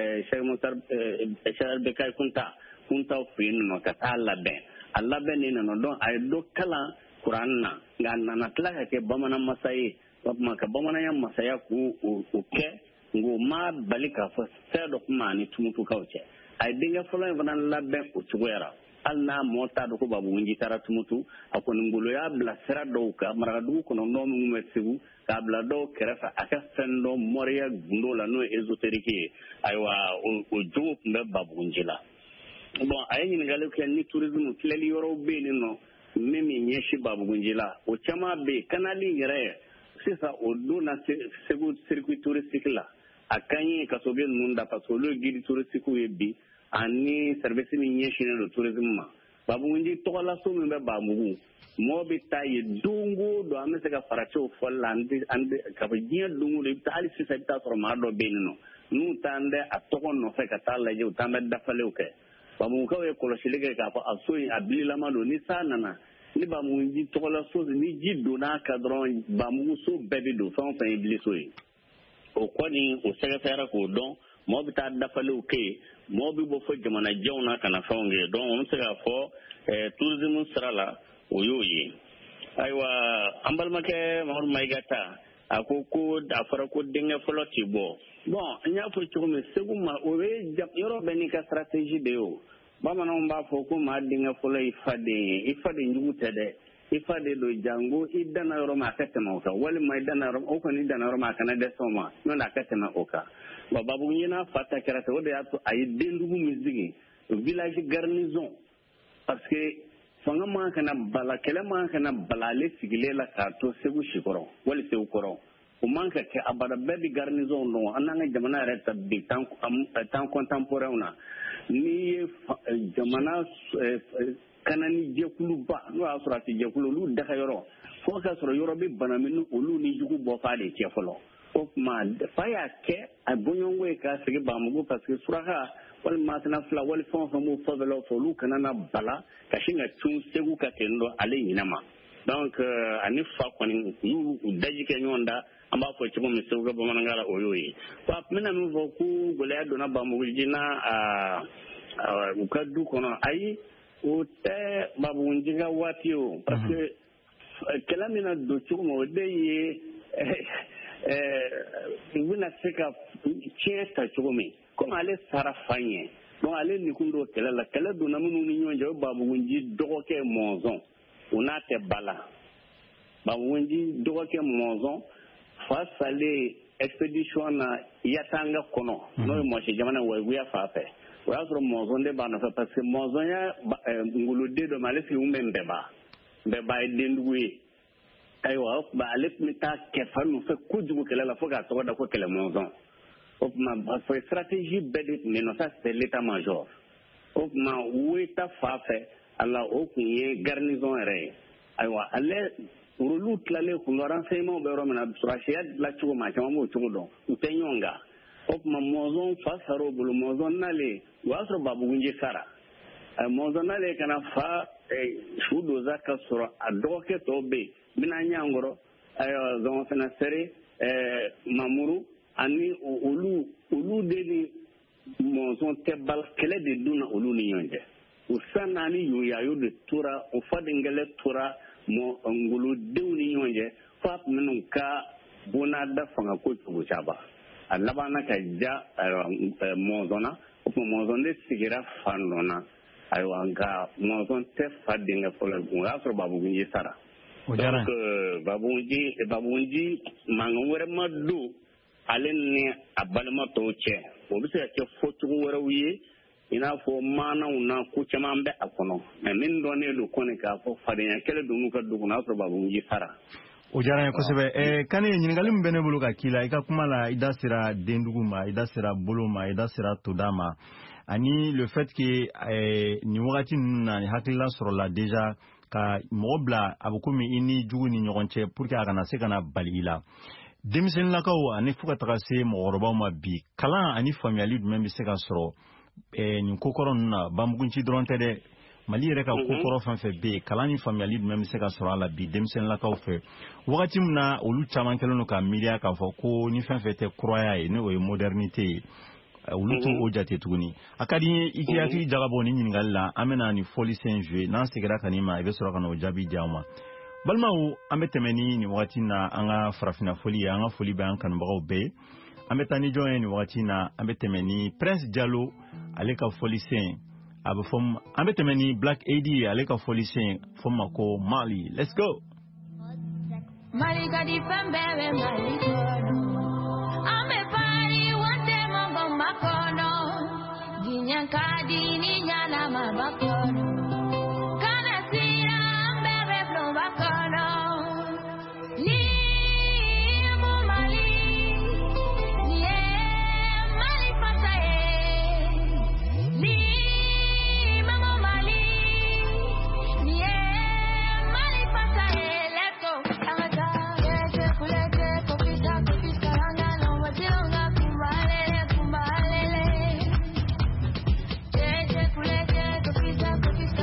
Sɛki Bekayi Kuntaw fɛ yen nɔ ka taa labɛn a labɛnnen nana dɔn a ye dɔ kalan kuran na nka a nana tila ka kɛ bamanan masa ye o tuma ka bamananya masaya k'o kɛ nka o ma bali k'a fɔ fɛn dɔ kuma ani tumutukaw cɛ a ye denkɛ fɔlɔ in fana labɛn o cogoya la hali n'a mɔgɔ t'a dɔn ko banbugunci taara tumutu a kɔni Ngolo y'a bila sira dɔw kan marakadugu kɔnɔntɔn minnu bɛ Segu k'a bila dɔw kɛrɛfɛ a ka fɛn dɔ mɔriya gundo la n'o ye ésotérique ye ayiwa o jogo tun bɛ banbugunci la bon a ye ɲininkali kɛ ni tourisme filɛli yɔrɔw bɛ yen nɔ min ɲɛsin banbugunci la o caman bɛ yen kanali yɛrɛ sisan o don na Segu circuit touristique la a ka ɲi ka so bɛ ninnu da parce que olu ye guide touristique ye bi ani service min ɲɛsinnen don tourisme ma banbugunci tɔgɔlaso min bɛ Banbugu mɔgɔ bɛ taa yen don o don an bɛ se ka faracɛw fɔli la ka fɔ diɲɛ don o don i bɛ taa hali sisan i bɛ taa sɔrɔ maa dɔ bɛ yen nɔ n'u t'an bɛ a tɔgɔ nɔfɛ ka taa lajɛ u t'an bɛ dafalew kɛ Banbugukaw ye kɔlɔsili kɛ k'a fɔ a so in a bililama don ni san nana ni Banbugunci tɔgɔlaso ni ji donn'a kan dɔrɔn Banbugu so bɛɛ bɛ don fɛn o fɛn ye biliso ye o kɔni o sɛgɛsɛgɛra k'o dɔn mɔgɔ bɛ taa dafalew kɛ yen mɔgɔ bɛ bɔ fɔ jamanajanw na ka na fɛnw kɛ donc an bɛ se k'a fɔ tourisme sira la o y'o ye ayiwa an balimakɛ Mamadu Mayiga ta a ko a fɔra ko denkɛ fɔlɔ tɛ bɔ bon n y'a fɔ cogo min Segu ma o ye yɔrɔ bɛɛ n'i ka stratégie de ye o bamananw b'a fɔ ko maa denkɛ fɔlɔ i faden ye i faden jugu tɛ dɛ ifa de do jango idana yoro ma katema oka wali ma idana yoro o ko ni idana yoro ma kana de soma no na katema oka ba babu nyina fata kera to de ato ay dendugu mizigi village garnison parce que fanga ma kana bala kele ma kana balale sigile la ka to segu shikoro wali segu koro o manka ke abada bebi garnison no ananga jamana reta bi tan contemporain na ni jamana kanani jekulu ba no asurati jekulu lu daga yoro fo ka soro yoro be banaminu olu ni jugu bo fa de chefolo o ma fa ya ke abonyongo e ka sege ba mugo parce que suraha wal masna fla wal fon fo mo fo velo fo lu kanana bala ka shinga tun segu ka kendo ale yinama donc ani fa koni yu daji ke nyonda amba fo chibo mi segu ba manangala oyoyi pa mena mi vo ku golaya dona ba mugo jina ukadu kono ayi o te babu njinga wati o parce que kelamina do chumo de ye wina seka chiesta chumi comme ale sara fanye donc ale nikundo kala kala do namunu ni nyonje babu nji dogoke monzon una te bala babu nji dogoke monzon face ale expedition na yatanga kono no mo che jamana wa fa fe wa soro monzon de bana fa parce que monzon ya ngulu de do male fi umbe beba denduwe aywa ba alek mita ke fanu fe kujugu kala la foga to da ko kala monzon op ma fa stratégie bede mais non ça c'est l'état major op ma weta fa fe ala o kunye garnison re aywa ale rulu tlale ku renseignement be romana surashia la chugo ma chama mo chugo do utenyonga op ma monzon fa saro bulu monzon nale wasro babu gunje sara monzon nale kana fa shudo zaka sura adoke to be mina nyangoro ayo zon fena sere mamuru ani olu de ni monzon tebal kele de duna olu ni yonde usana ni yuyayo de tura o fadingale tura mo ngulu dewni yonje fap minun ka bona da fanga ko tubu chaba alabana ka ja monzona o monzon de sigira fandona ayo anga monzon te fadinga fola ngafro babu gunji sara donc babunji mangore madu alenne abalma to che o bisa ke fotu wora wiye ina fo mana una ku chamambe akono min done do kone ka fo fadenya kele do muka do na so babunji sara o jaranya ko sebe kane nyingalim bene bulu ka kila ika kumala idasira denduguma idasira boloma idasira todama ani le fait que ni wakati na hakila sur la déjà ka mobla abukumi ini jugu ni nyogonche pour que agana se kana balila demisen lakaw ani fuka tracé mogorba ma bi kala ani familiali même se ka soro ni kokoro na bambugunci dronte de mali reka kokoro fan fe be kala ni familiali même se ka soro ala bi demisen lakaw fe wakati mna olu chaman kelono ka media ka fo ko ni fan fe te croya ni o modernité ulutu ojate tuguni akadi ikiyaki jagabo ni nyingalla amena ni foli senjwe nan segera kanima ebe sura kana ojabi jama balmawo ametemeni ni wakati na anga farafina foli anga foli ba kan bago be ametani joyen ni wakati na ametemeni Prince Diallo aleka foli sen abofom ametemeni Black AD aleka foli sen fomako Mali. Let's go. Mali kadi pembere Mali makono ginyankadi ni nyala mabakono kana sira mbebe flow bakono ni mo Mali ni Mali pasae ni mo Mali ni Mali pasae let's go amata yete kulete kopita anga no watilonga kumbale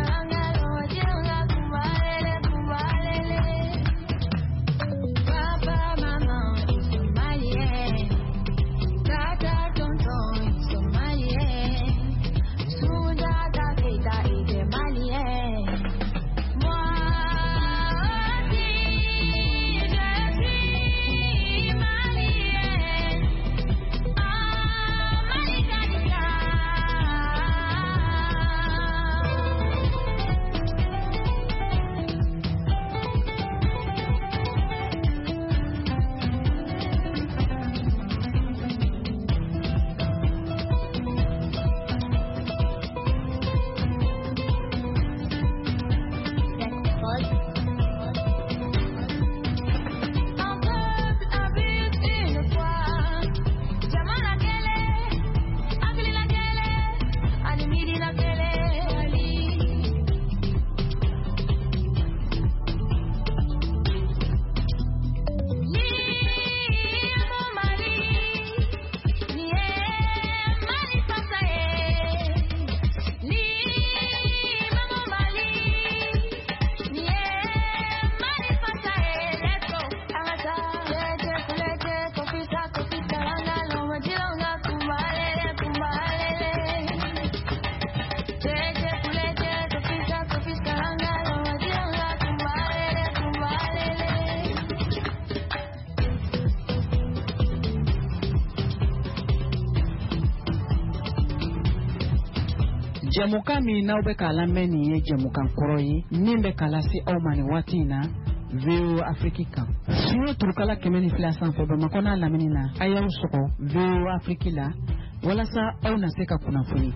Jamuka mi n'aw bɛ k'a lamɛn nin ye jamukan kɔrɔ ye min bɛ k'a lase aw ma nin waati in na VOA Afrique kan. Siɲɛ turukala 102 sanfɛ Bamakɔ n'a lamini na a y'aw sɔgɔ VOA Afrique la walasa aw na se ka kunnafoni.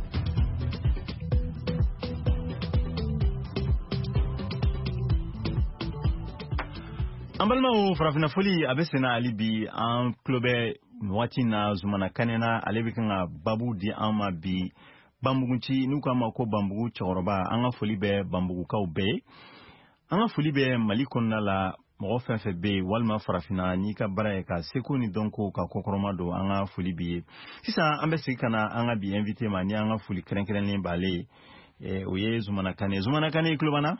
An balimaw farafina foli a bɛ senna hali bi an tulo bɛ waati na Zumana Kane na ale bɛ kan ka babu di an ma bi Banbugunci n'u k'a ma ko Banbugu cɛkɔrɔba an ka foli bɛ Banbugukaw bɛɛ an ka foli bɛ Mali kɔnɔna la mɔgɔ fɛn fɛn bɛ yen walima farafina n'i ka baara ye ka seko ni dɔnko ka kɔkɔrɔma don an ka foli b'i ye sisan an bɛ segin ka na an ka bi invité ma ni an ka foli kɛrɛnkɛrɛnlen b'ale o ye Zumana Kane i tulo b'an na?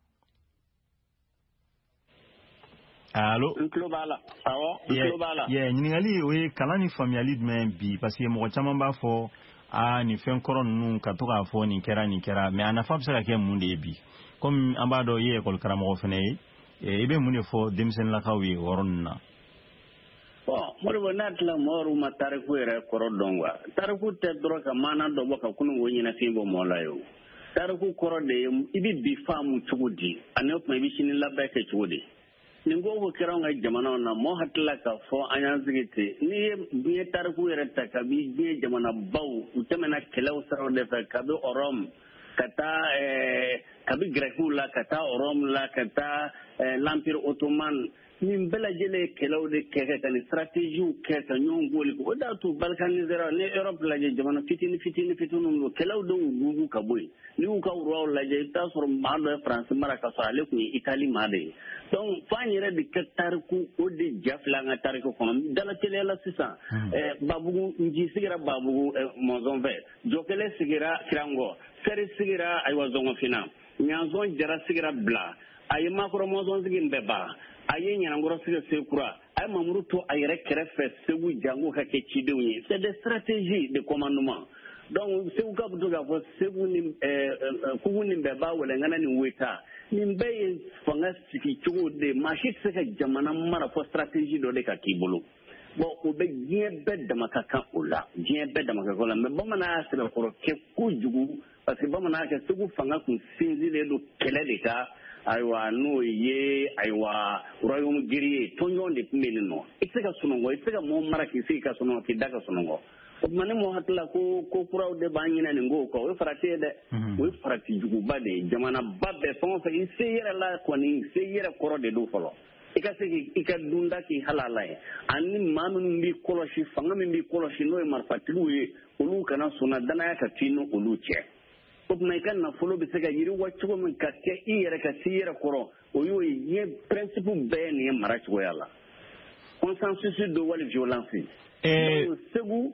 Allo ɲininkali o ye kalan ni faamuyali jumɛn bi parce que mɔgɔ caman b'a fɔ nin fɛn kɔrɔ ninnu ka to k'a fɔ nin kɛra mais a nafa bɛ se ka kɛ mun de ye bi comme an b'a dɔn i ye école karamɔgɔ fana ye i bɛ mun de fɔ denmisɛnninlakaw ye o yɔrɔ ninnu na. Moribo n'a tila mɔgɔw ma tariku yɛrɛ kɔrɔ dɔn quoi tariku tɛ dɔrɔn ka maana dɔ bɔ ka kunun o ɲɛnafin bɔ mɔgɔ la ye o tariku kɔrɔ de ye i bɛ bi faamu cogo di ani o tuma i bɛ sini labɛn kɛ cogo di. Nin ko kɛra an ka jamanaw na mɔgɔ hakilila k'a fɔ an y'an sigi ten n'i ye tariku yɛrɛ ta kabi diɲɛ jamanabaw u tɛmɛna kɛlɛw siraw de fɛ kabi Rome ka taa kabi Grɛkiw la ka taa Rome la ka taa l'Empire Ottoman nin bɛɛ lajɛlen ye kɛlɛw de kɛ ka nin stratégies kɛ ka ɲɔgɔn boli o de y'a to balkanisera ni Europe lajɛ jamana fitinin don kɛlɛw dɔw gugu ka bɔ yen n'i y'u ka roi lajɛ i bɛ taa sɔrɔ maa dɔ ye France mara ka sɔrɔ ale tun ye Italie maa de ye donc f'an yɛrɛ de kɛ tariku o de ja filɛ an ka tariku kɔnɔ dalateliya la sisan Babugu Nji sigira Babugu Mɔzɔn fɛ Jɔkɛlɛ sigira Kirangɔ Sɛri sigira ayiwa Zɔngɔfina Ɲanzɔn Jara sigira Bila a ye Makɔrɔ Mɔzɔn sigi bɛɛ ban a ye Ɲanankɔrɔ sigi Sekura a ye Mamuru to a yɛrɛ kɛrɛfɛ Segu jango ka kɛ cidenw ye c'est des stratégies de commandement donc Segu ka to k'a fɔ Segu ni Kugu ni bɛɛ b'a wɛlɛngana ni Weta nin bɛɛ ye fanga sigi cogo de maa si tɛ se ka jamana mara fɔ stratégie dɔ de ka k'i bolo bon o bɛ diɲɛ bɛɛ dama ka kan o la diɲɛ bɛɛ dama ka kan o la mais bamanan y'a sɛbɛkɔrɔ kɛ kojugu parce que bamanan y'a kɛ Segu fanga kun sinsinlen don kɛlɛ de ka ayiwa n'o ye ayiwa royaume giri ye tɔnjɔn de tun bɛ yen nɔ i tɛ se ka sunɔgɔ i tɛ se ka mɔgɔ mara k'i sigi ka sunɔgɔ k'i da ka sunɔgɔ o tuma ne mɔgɔ hakilila ko kuraw de b'an ɲinɛ nin ko kan o ye farati ye dɛ o ye farati juguba de ye jamanaba bɛɛ fɛn o fɛn i se yɛrɛ la kɔni se yɛrɛ kɔrɔ de don fɔlɔ i ka se k'i ka dunda k'i halala ye ani maa minnu b'i kɔlɔsi fanga min b'i kɔlɔsi n'o ye marifatigiw ye olu kana sɔnna danaya ka to i ni olu cɛ o tuma i ka nafolo bɛ se ka yiriwa cogo min ka kɛ i yɛrɛ ka se i yɛrɛ kɔrɔ o y'o ye diɲɛ principe bɛɛ nin ye mara cogoya la consensus don wali violence Segu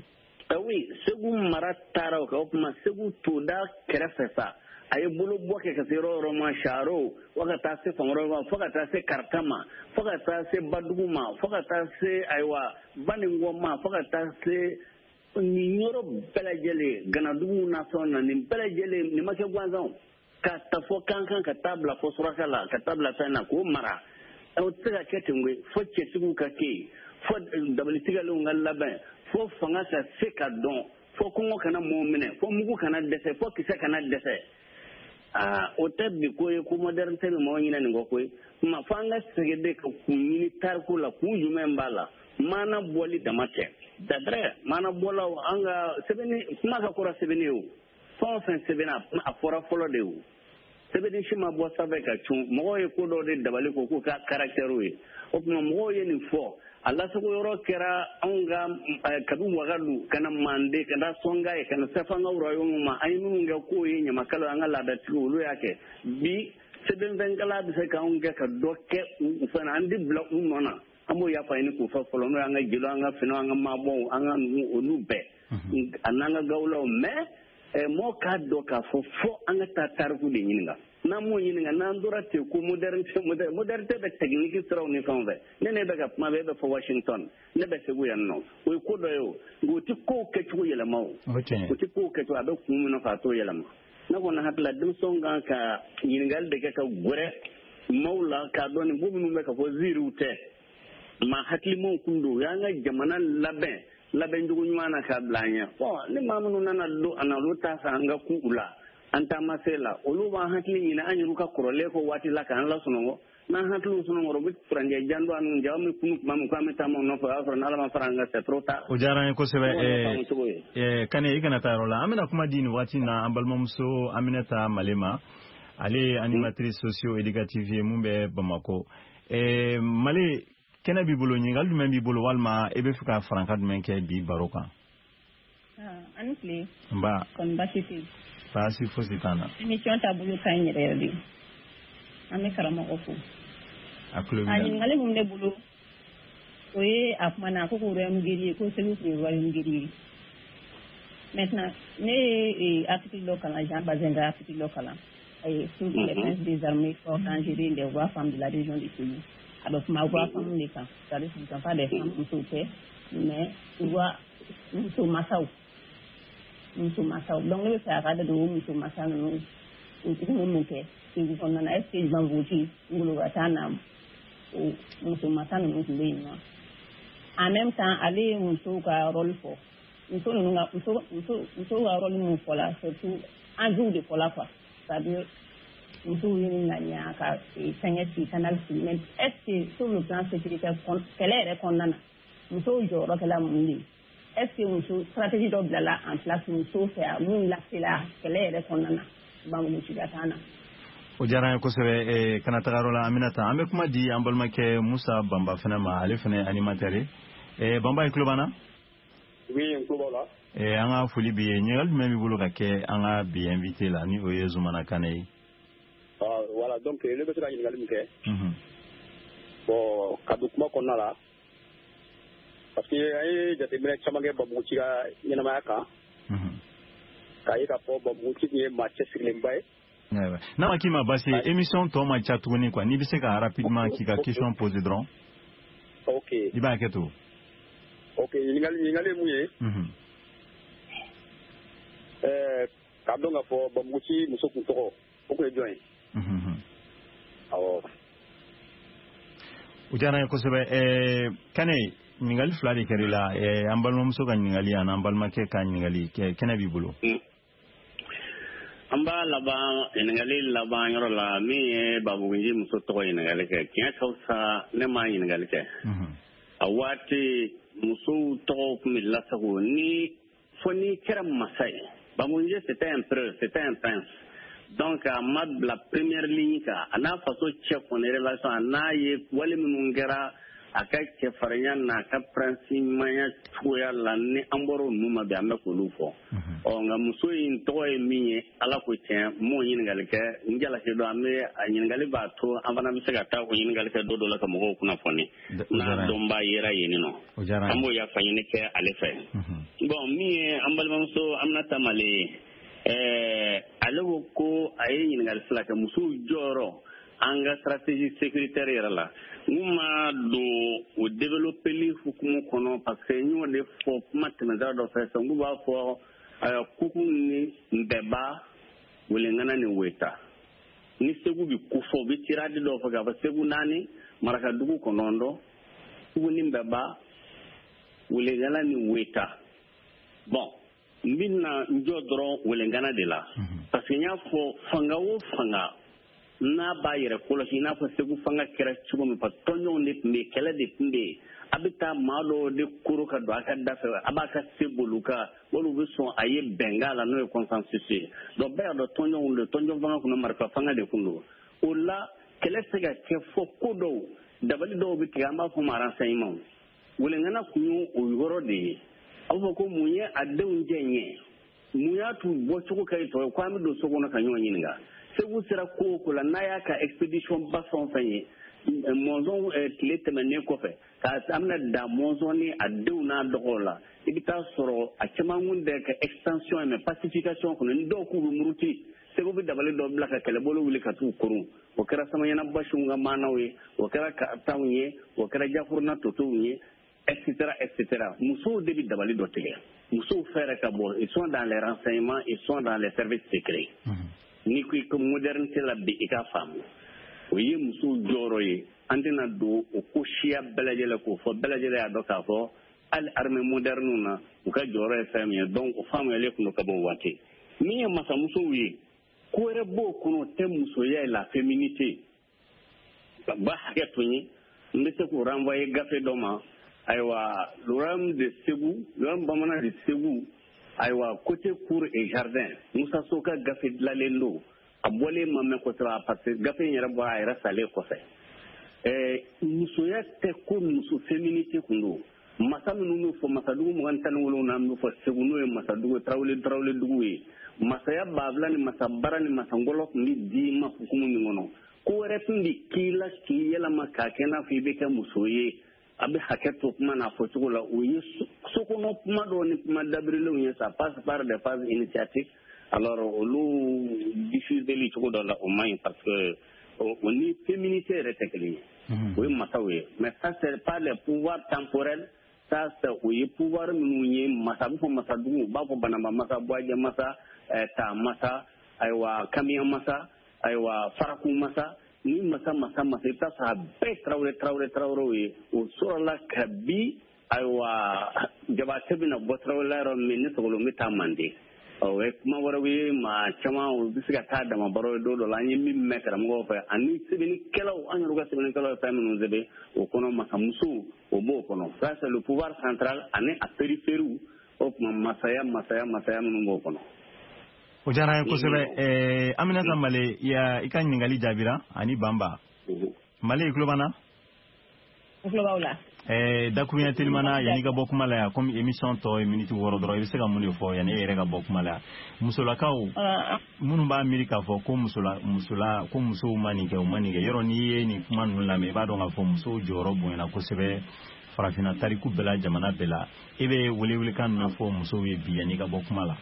oui Segu mara taara o kan o tuma Segu toda kɛrɛfɛ sa a ye bolo bɔ kɛ ka se yɔrɔ yɔrɔ ma Charo fo ka taa se Fankɔrɔ ma fo ka taa se Karata ma fo ka taa se Badugu ma fo ka taa se ayiwa Baningɔ ma fo ka taa se nin yɔrɔ bɛɛ lajɛlen Ganadugu na fɛnw na nin bɛɛ lajɛlen nin ma kɛ gansan ka taa fɔ Kankan ka taa bila fɔ Suraka la ka taa bila fɛn na k'o mara o tɛ se ka kɛ ten koyi fo cɛtigiw ka kɛ yen fo dabalitigɛlenw ka labɛn fo fanga ka se ka dɔn fo kɔngɔ kana mɔgɔw minɛ fo mugu kana dɛsɛ fo kisɛ kana dɛsɛ o tɛ bi ko ye ko modernité bɛ mɔgɔ ɲinɛ nin kɔ koyi ma fo an ka segin de ka kun ɲini tariku la kun jumɛn b'a la maana bɔli dama tɛ d'après maana bɔlaw an ka sɛbɛnni kuma ka kɔrɔ sɛbɛnni ye o fɛn o fɛn sɛbɛnna a fɔra fɔlɔ de ye o sɛbɛnni si ma bɔ sanfɛ ka cun mɔgɔw ye ko dɔw de dabali ko k'u ka caractère ye o tuma mɔgɔw ye nin fɔ a lasago yɔrɔ kɛra anw ka kabi Wagadu ka na Mande ka na Sɔnga ye ka na Sɛfanga royaume ma an ye minnu kɛ k'o ye ɲamakalaw an ka laadatigiw olu y'a kɛ bi sɛbɛnfɛnkala bɛ se k'anw kɛ ka dɔ kɛ u fana an de bila u nɔ na an b'o yafa ɲini k'u fɛ fɔlɔ n'o y'an ka jeliw an ka finɛw an ka maabɔw an ka ninnu olu bɛɛ a n'an ka gawulaw mais mɔgɔ k'a dɔn k'a fɔ fo an ka taa tariku de ɲininka n'an m'o ɲininka n'an tora ten ko modernité bɛ technique siraw ni fɛnw fɛ ne bɛ ka kuma bɛ e bɛ fɔ Washington ne bɛ Segu yan nɔ o ye ko dɔ ye o nka o tɛ kow kɛcogo yɛlɛma o o tɛ kow kɛcogo a bɛ kun min na k'a t'o yɛlɛma ne kɔni hakilila denmisɛnw kan ka ɲininkali de kɛ ka gɛrɛ maaw la k'a dɔn nin ko minnu bɛ ka fɔ ziiriw tɛ maa hakilimaw kun don o y'an ka jamana labɛn labɛn jugu ɲuman na ka bila an ɲɛ ni maa minnu nana don a na olu ta fɛ an ka ku u la an taama se la olu b'an hakili ɲini an yɛrɛ ka kɔrɔlen ko waati la k'an lasunɔgɔ n'an hakiliw sunɔgɔ u bɛ furancɛ jan don an nun ja an bɛ kunu tuma min k'an bɛ taama u nɔfɛ o y'a sɔrɔ n'ala ma fara an kan c'est trop tard. O diyara an ye kosɛbɛ Kane i kana taa yɔrɔ la an bɛna kuma di nin waati na an balimamuso Aminata Malema ale ye animatrice socio-éducative ye mun bɛ Bamako Male kɛnɛ b'i bolo ɲininkali jumɛn b'i bolo walima e bɛ fɛ ka faranka jumɛn kɛ bi baro kan. Ani tile. Nba. Kɔni baasi tɛ yen. Baasi fosi t'an na. Émission taabolo ka ɲi yɛrɛ yɛrɛ de. An bɛ karamɔgɔ fo. A tulo b'i la. A ɲininkali mun bɛ bolo o ye a kuma na ko royaume guerrier ko Segu tun ye royaume guerrier. Maintenant ne ye article dɔ kalan Jean Bazin ka article dɔ kalan. Sur les princes des armées fortes en gérer les rois femmes de la région du Segu. A bɛ kuma roi femmes de kan. C'est-à-dire ce ne sont pas des femmes musow tɛ mais roi muso masaw. Muso masaw donc ne bɛ fɛ a ka da don o muso masa ninnu u bɛ mun kɛ Segu kɔnɔna na est-ce que Bangoji Ngolo Taa na o muso masa ninnu tun bɛ yen nɔ en même temps ale ye musow ka rôle fɔ muso ninnu ka musow ka rôle mun fɔla surtout enjeux de fɔla quoi c'est-à-dire musow ye ŋaniya ka fɛngɛ ci canal sigi mais est-ce que sur le plan sécuritaire kɛlɛ yɛrɛ kɔnɔna na musow jɔyɔrɔ kɛla mun de ye est-ce que muso stratégie dɔ bilala en place musow fɛ a mun lasela kɛlɛ yɛrɛ kɔnɔna na Bangoji ka taa na. O diyara an ye kosɛbɛ kana taga yɔrɔ la Aminata an bɛ kuma di an balimakɛ Musa Bamba fana ma ale fana animateur ye Bamba i tulo b'an na. Oui n tulo b'aw la. An ka foli b'i ye ɲininkali jumɛn b'i bolo ka kɛ an ka bi invité la ni o ye Zumana Kane ye. Voilà donc ne bɛ se ka ɲininkali min kɛ. Bon ka don kuma kɔnɔna la parce que an ye jateminɛ caman kɛ Bangoji ka ɲɛnamaya kan. K'a ye k'a fɔ Bangoji tun ye maa cɛsirilenba ye. N'a ma k'i ma basi émission tɔ ma ca tuguni quoi n'i bɛ se ka rapidement k'i ka question poser dɔrɔn. Ok. I b'a kɛ to. Ok ɲininkali ye mun ye. K'a dɔn k'a fɔ Bangoji muso kun tɔgɔ o kun ye jɔn ye. Awɔ. O diyara an ye kosɛbɛ Kane ɲininkali fila de kɛra i la an balimamuso ka ɲininkali ani an balimakɛ ka ɲininkali kɛnɛ b'i bolo. An b'a laban ɲininkali laban yɔrɔ la min ye Bangoji muso tɔgɔ ɲininkali kɛ tiɲɛ ka fisa ne m'a ɲininkali kɛ a waati musow tɔgɔw tun bɛ lasago ni fo n'i kɛra masa ye Bangoji c'était un prince donc a ma bila première ligne kan a n'a faso cɛ kɔni relation a n'a ye wale minnu kɛra a ka cɛfarinya n'a ka prince-maya cogoya la ni an bɔra o ninnu ma bi an bɛ k'olu fɔ nka muso in tɔgɔ ye min ye ala ko tiɲɛ m'o ɲininkali kɛ n jalaki dɔn an bɛ a ɲininkali b'a to an fana bɛ se ka taa o ɲininkali kɛ dɔ la ka mɔgɔw kunnafoni n'a dɔnbaa yera yen nɔ an b'o yafa ɲini kɛ ale fɛ bon min ye an balimamuso Aminata Male ye ale ko a ye ɲininkali fila kɛ musow jɔyɔrɔ an ka stratégie sécuritaire yɛrɛ la n ma don o développeli hukumu kɔnɔ parce que n y'o de fɔ kuma tɛmɛsira dɔ fɛ n b'a fɔ kuku ni Nbɛba Welengana ni Weta ni Segu bi kofɔ u bɛ tirade dɔw fɔ k'a fɔ Segu 4 Marakadugu 9 Kuku ni Nbɛba Welengana ni Weta bon n bɛna n jɔ dɔrɔn Welengana de la parce que n y'a fɔ fanga o fanga n'a b'a yɛrɛ kɔlɔsi i n'a fɔ Segu fanga kɛra cogo min parce que tɔnjɔnw de tun bɛ yen kɛlɛ de tun bɛ yen a bɛ taa maa dɔw de koro ka don a ka da fɛ a b'a ka se boli kan wali u bɛ sɔn a ye bɛnkan la n'o ye consensus ye donc bɛɛ y'a dɔn tɔnjɔnw de tɔnjɔn fanga kun marifa fanga de kun don o la kɛlɛ tɛ se ka kɛ fɔ ko dɔw dabali dɔw bɛ tigɛ an b'a fɔ ma renseignement Welengana kun ye o yɔrɔ de ye a b'a fɔ ko mun ye a denw jɛ n ye mun y'a t'u bɔcogo kɛ tɔ ye ko an bɛ don so kɔnɔ ka ɲɔgɔn ɲininka Segu sera ko o ko la n'a y'a ka expédition ba fɛn o fɛn ye mɔnzɔn tile tɛmɛnen kɔfɛ k'a bɛna dan mɔnzɔn ni a denw n'a dɔgɔw la i bɛ taa sɔrɔ a caman kun tɛ ka extension ye mais pacification kɔnɔ ni dɔw k'u bɛ muruti Segu bɛ dabali dɔ bila ka kɛlɛbolo wuli ka t'u koron o kɛra Samaɲana Basiw ka maanaw ye o kɛra Karataw ye o kɛra Jakuruna Totow ye etc. Musow de bɛ dabali dɔ tigɛ musow fɛrɛ ka bɔ ils sont dans les renseignements ils sont dans les services secrets ni ko i ka modernité la bi i ka faamu o ye musow jɔyɔrɔ ye an tɛna don o ko siya bɛɛ lajɛlen k'o fɔ bɛɛ lajɛlen y'a dɔn k'a fɔ al armée moderne na u ka jɔyɔrɔ ye fɛn min ye donc faamuyali kun ka bɔ waati min ye masamusow ye ko wɛrɛ b'o kɔnɔ tɛ musoya la féminité ba hakɛ to ye n bɛ se k'o renvoyer gafe dɔ ma ayiwa l'ORAM de Ségou l'ORAM bamanan de Ségou ayiwa côté cour et jardin Musa Sow ka gafe dilanlen don a bɔlen ma mɛn kosɛbɛ parce que gafe in yɛrɛ bɔra a yɛrɛ salen kɔfɛ musoya tɛ ko muso féminité kun don masa minnu bɛ fɔ masadugu 27 na bɛ fɔ Segu n'o ye masadugu Tarawele dugu ye masaya baabila ni masabara ni masangɔlɔ tun bɛ di ma hukumu min kɔnɔ ko wɛrɛ tun bɛ k'i la k'i yɛlɛma k'a kɛ n'a fɔ i bɛ kɛ muso ye a bɛ hakɛ to kuma n'a fɔcogo la o ye sokɔnɔ kuma dɔw ni kuma dabirilenw ye ça passe par des phases initiatiques alors olu diffuseli cogo dɔ la o man ɲi parce que o ni féminité yɛrɛ tɛ kelen ye o ye masaw ye mais ça c'est pas les pouvoirs temporels ça c'est o ye pouvoir minnu ye masa a bɛ fɔ masadugu u b'a fɔ banamba masa buwajɛ masa ta masa ayiwa kamiya masa ayiwa faraku masa ni masa i bɛ taa sɔrɔ a bɛɛ tarawelew ye o sɔrɔla ka bi ayiwa jabatɛ bɛna bɔ tarawele yɔrɔ min ne sɔgɔlen bɛ taa mande o ye kuma wɛrɛw ye maa caman u bɛ se ka taa dama baro ye don dɔ la an ye min mɛn karamɔgɔw fɛ ani sɛbɛnnikɛlaw an yɛrɛ ka sɛbɛnnikɛlaw ye fɛn minnu sɛbɛn o kɔnɔ masamusow o b'o kɔnɔ ça c'est le pouvoir central ani a périphérique o tuma masaya minnu b'o kɔnɔ. O diyara n ye kosɛbɛ Aminata Male i ka ɲininkali jaabira ani Banba Male i tulo b'an na? N tulo b'aw la. Dakuruɲɛ telimana yanni ka bɔ kuma la yan comme émission tɔ ye minute 6 dɔrɔn i bɛ se ka mun de fɔ yanni e yɛrɛ ka bɔ kuma la yan musolakaw minnu b'a miiri k'a fɔ ko ko musow ma nin kɛ u ma nin kɛ yɔrɔ n'i ye nin kuma ninnu lamɛn i b'a dɔn k'a fɔ musow jɔyɔrɔ bonyana kosɛbɛ farafinna tariku bɛɛ la jamana bɛɛ la e bɛ welewelekan ninnu fɔ musow ye bi yanni ka bɔ kuma la.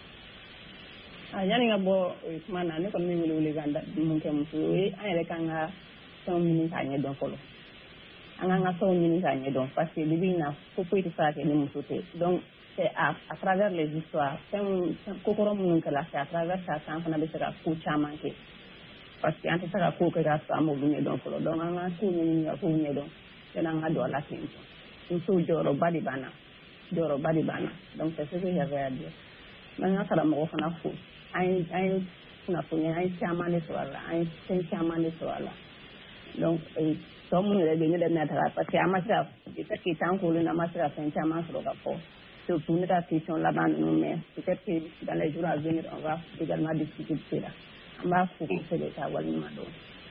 Yani ka bɔ kuma na ne kɔni bɛ welewelekan mun kɛ musow ye an yɛrɛ kan ka fɛnw ɲini k'a ɲɛdɔn fɔlɔ. An kan ka fɛnw ɲini k'a ɲɛdɔn parce que depuis in na ko foyi tɛ se ka kɛ ni muso tɛ donc c'est à travers les histoires kokɔrɔ minnu kɛra c'est à travers ça an fana bɛ se ka ko caman kɛ parce que an tɛ se ka ko kɛ k'a sɔrɔ an m'olu ɲɛdɔn fɔlɔ donc an ka kow ɲini ka kow ɲɛdɔn yanni an ka don a la ten tɔ musow jɔyɔrɔba de b'an na donc c'est ce que j'avais à dire n'an ka karamɔgɔ fana fo an ye kunnafoniya an ye caman de sɔrɔ a la an ye fɛn caman de sɔrɔ a la donc tɔ minnu yɛrɛ bɛ yen ne yɛrɛ bɛna taga parce que an ma se ka peut-être que temps kolen na an ma se ka fɛn caman sɔrɔ ka fɔ surtout ne ka question laban ninnu mais peut-être que dans les jours à venir on va également discuter de cela an b'a fo kosɛbɛ k'a waleɲuman dɔn.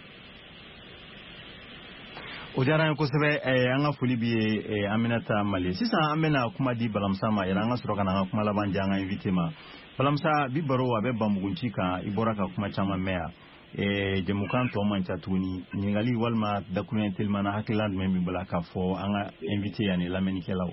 O diyara n ye kosɛbɛ an ka foli b'i ye Aminata Male sisan an bɛna kuma di Balamusa ma yɛrɛ an ka sɔrɔ ka na an ka kuma laban di an ka invité ma Balamusa bi baro a bɛ Banbugunci kan i bɔra ka kuma caman mɛn yan jɛmukan tɔ man ca tuguni ɲininkali walima dakuruɲɛ telimana hakilila jumɛn b'i bolo k'a fɔ an ka invité ani lamɛnnikɛlaw.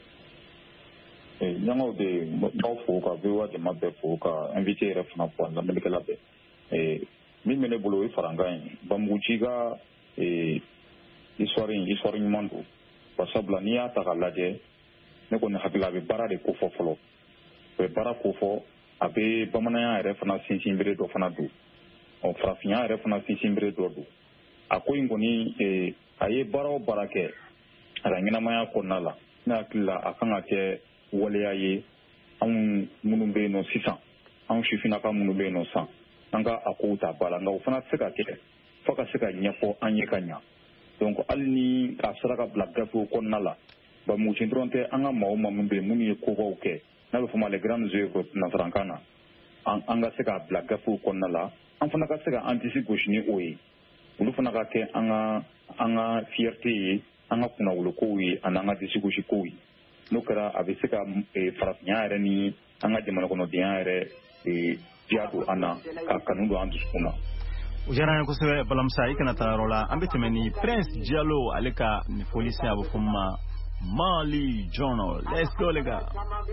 Ɲɛŋaw de b'aw fo ka VOA jama bɛɛ fo ka invité yɛrɛ fana fo lamɛnnikɛla bɛɛ min bɛ ne bolo o ye farankan ye Banbugunci ka histoire ɲuman don barisabula n'i y'a ta k'a lajɛ ne kɔni hakili a bɛ baara de kofɔ fɔlɔ a bɛ baara kofɔ a bɛ bamananya yɛrɛ fana sinsinbere dɔ fana don farafinya yɛrɛ fana sinsinbere dɔ don a ko in kɔni a ye baara o baara kɛ a ka ɲɛnamaya kɔnɔna la ne hakili la a kan ka kɛ waleya ye anw minnu bɛ yen nɔ sisan anw sifinnaka minnu bɛ yen nɔ sisan an ka a kow ta ba la nka o fana tɛ se ka kɛ fo ka se ka ɲɛfɔ an ye ka ɲa donc hali ni a sera ka bila gafew kɔnɔna la Banbugunci dɔrɔn tɛ an ka maa o maa minnu bɛ yen minnu ye kobaw kɛ n'a bɛ fɔ ma les grandes œuvres nansarakan na an ka se k'a bila gafew kɔnɔna la an fana ka se ka an disi gosi ni o ye olu fana ka kɛ an ka fierté ye an ka kunnawolokow ye ani an ka disi gosi kow ye n'o kɛra a bɛ se ka farafinya yɛrɛ ni an ka jamana kɔnɔdenya yɛrɛ diya don an na ka kanu don an dusukun na. O diyara n ye kosɛbɛ Balamusa i kana taa yɔrɔ la an bɛ tɛmɛ ni Prince Diallo ale ka nin foli se a bɛ fɔ ma Mali Journal let's go les gars.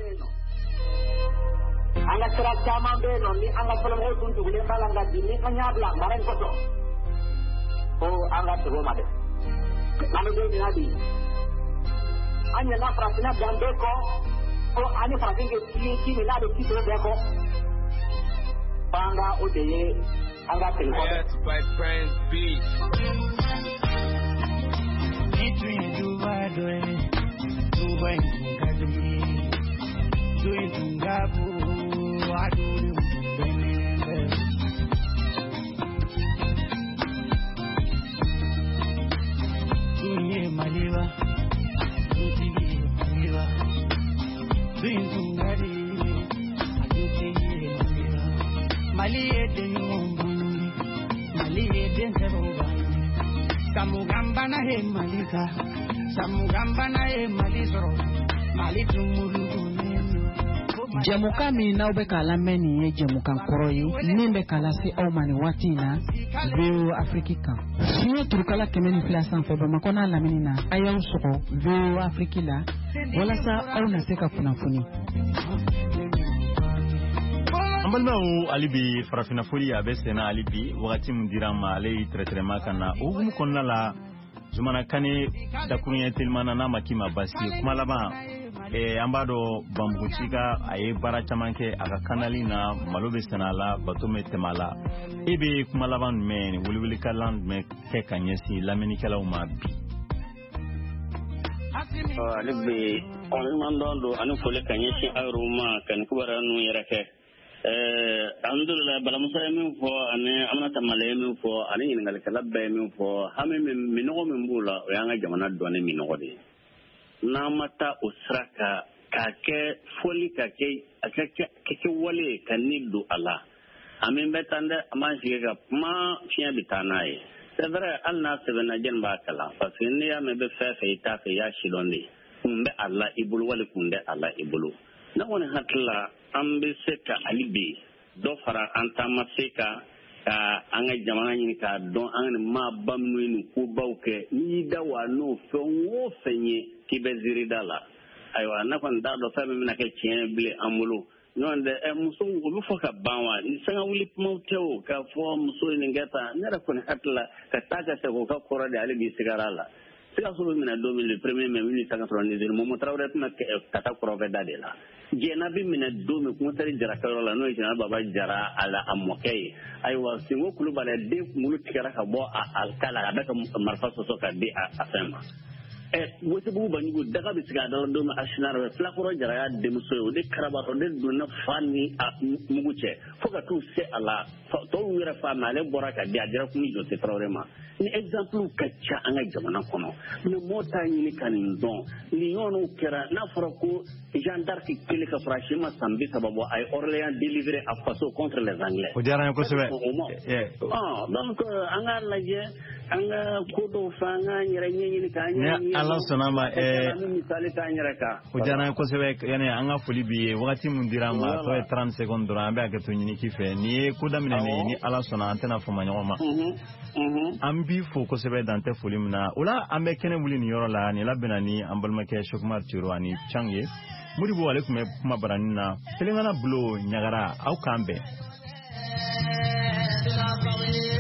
An ka sira caman bɛ yen nɔ ni an ka fɔlɔmɔgɔw tun dogolen b'a la nka bi ni an y'a bila mara in kɔsɔn ko an ka segin o ma dɛ an bɛ don min na bi an ɲɛna farafinna dan bɛɛ kɔ ko an ni farafin kɛ ci min n'a bɛ ci tɔw bɛɛ kɔ f'an ka o de ye an ka segin kɔ dɛ. Between Dubai and Samugamba na he malika, samugamba na he malizoro, malitumuru. Jamuka min n'aw bɛ k'a lamɛn nin ye jamukan kɔrɔ ye min bɛ k'a lase aw ma nin waati in na VOA Afrique kan. Fiɲɛ turukala 102 sanfɛ Bamakɔ n'a lamini na a y'aw sɔgɔ VOA Afrique la walasa aw na se ka kunnafoni. An balimaw hali bi farafina foli a bɛ senna hali bi wagati min dira an ma ale y'i traitement ka na o hukumu kɔnɔna la Zumana Kane dakuruɲɛ telimana n'a ma k'i ma basi ye kuma laban. An b'a dɔn Banbugucika a ye baara caman kɛ a ka kanali na malo bɛ sɛnɛ a la bato bɛ tɛmɛ a la e bɛ kuma laban jumɛn welewelekalan jumɛn kɛ ka ɲɛsin lamɛnnikɛlaw ma bi. Ale bɛ ɲuman don ani foli ka ɲɛsin aw ma ka nin kibaruya ninnu yɛrɛ kɛ alhamdulillah balamusa ye min fɔ ani Aminata Male ye min fɔ ani ɲininkalikɛla bɛɛ ye min fɔ hami minɔgɔ min b'u la o y'an ka jamana dɔnni minɔgɔ de ye. N'an ma taa o sira k'a kɛ foli ka kɛ wale ka ni don a la an min bɛ tan dɛ an b'an sigi ka kuma fiɲɛ bɛ taa n'a ye c'est vrai hali n'a sɛbɛnna jɛn b'a kalan parce que n'i y'a mɛn bɛ fɛn fɛ i t'a fɛ i y'a sidɔn de kun bɛ a la i bolo wali kun bɛ a la i bolo ne kɔni hakili la an bɛ se ka hali bi dɔ fara an taama se ka an ka jamana ɲini k'a dɔn an ka maa ba minnu ye nin kobaw kɛ n'i y'i da wa n'o fɛn o fɛn ye k'i bɛ ziiri da la ayiwa ne kɔni t'a dɔn fɛn min bɛna kɛ tiɲɛ bilen an bolo ɲɔgɔn tɛ muso u bɛ fɔ ka ban wa ni sanga wuli kumaw tɛ o k'a fɔ muso ye nin kɛ tan ne yɛrɛ kɔni hakili la ka taa ka segin o ka kɔrɔ de ale b'i sigara la Sikaso bɛ minɛ don min le premier mai 1899 Momo Traoré tɛna ka taa kɔrɔfɛ da de la Jɛna bɛ minɛ don min Kuntari Jara ka yɔrɔ la n'o ye Général Baba Jara a mɔkɛ ye ayiwa Senko Kulubali den kunkolo tigɛra ka bɔ a ka la a bɛ ka marifa sɔsɔ ka di a fɛn ma Wotɛbugu Banjugu daga bɛ sigi a da la don min Asinara fɛ Fulakɔrɔ Jara y'a denmuso ye o de karabaatɔ o de donna fa ni mugu cɛ fo ka t'u se a la tɔw yɛrɛ fa mais ale bɔra ka di a dira kun Jose Traoré ma ni exemple ka ca an ka jamana kɔnɔ mais mɔgɔ t'a ɲini ka nin dɔn nin ɲɔgɔnw kɛra n'a fɔra ko Jeanne d'Arc kelen ka fara si ma san 30 bɔ a ye Orléans délivré a faso contre les Anglais o diyara n ye kosɛbɛ donc an k'a lajɛ an ka ko dɔw fɔ an k'an yɛrɛ ɲɛɲini k'an ɲɛɲini Ala sɔnna ma misali t'an yɛrɛ kan o diyara n ye kosɛbɛ yani an ka foli b'i ye wagati min dira an ma tɔ ye 30 secondes dɔrɔn an bɛ hakɛto ɲini k'i fɛ nin ye ko daminɛ ni Ala sɔnna an tɛna fama ɲɔgɔn ma an b'i fo kosɛbɛ dan tɛ foli min na o la an bɛ kɛnɛ wuli nin yɔrɔ la nin labɛnna ni an balimakɛ Cheick Tiro ani Chang ye Modibo ale tun bɛ kuma baranin na Telengana Bulo Ɲagara aw k'an bɛn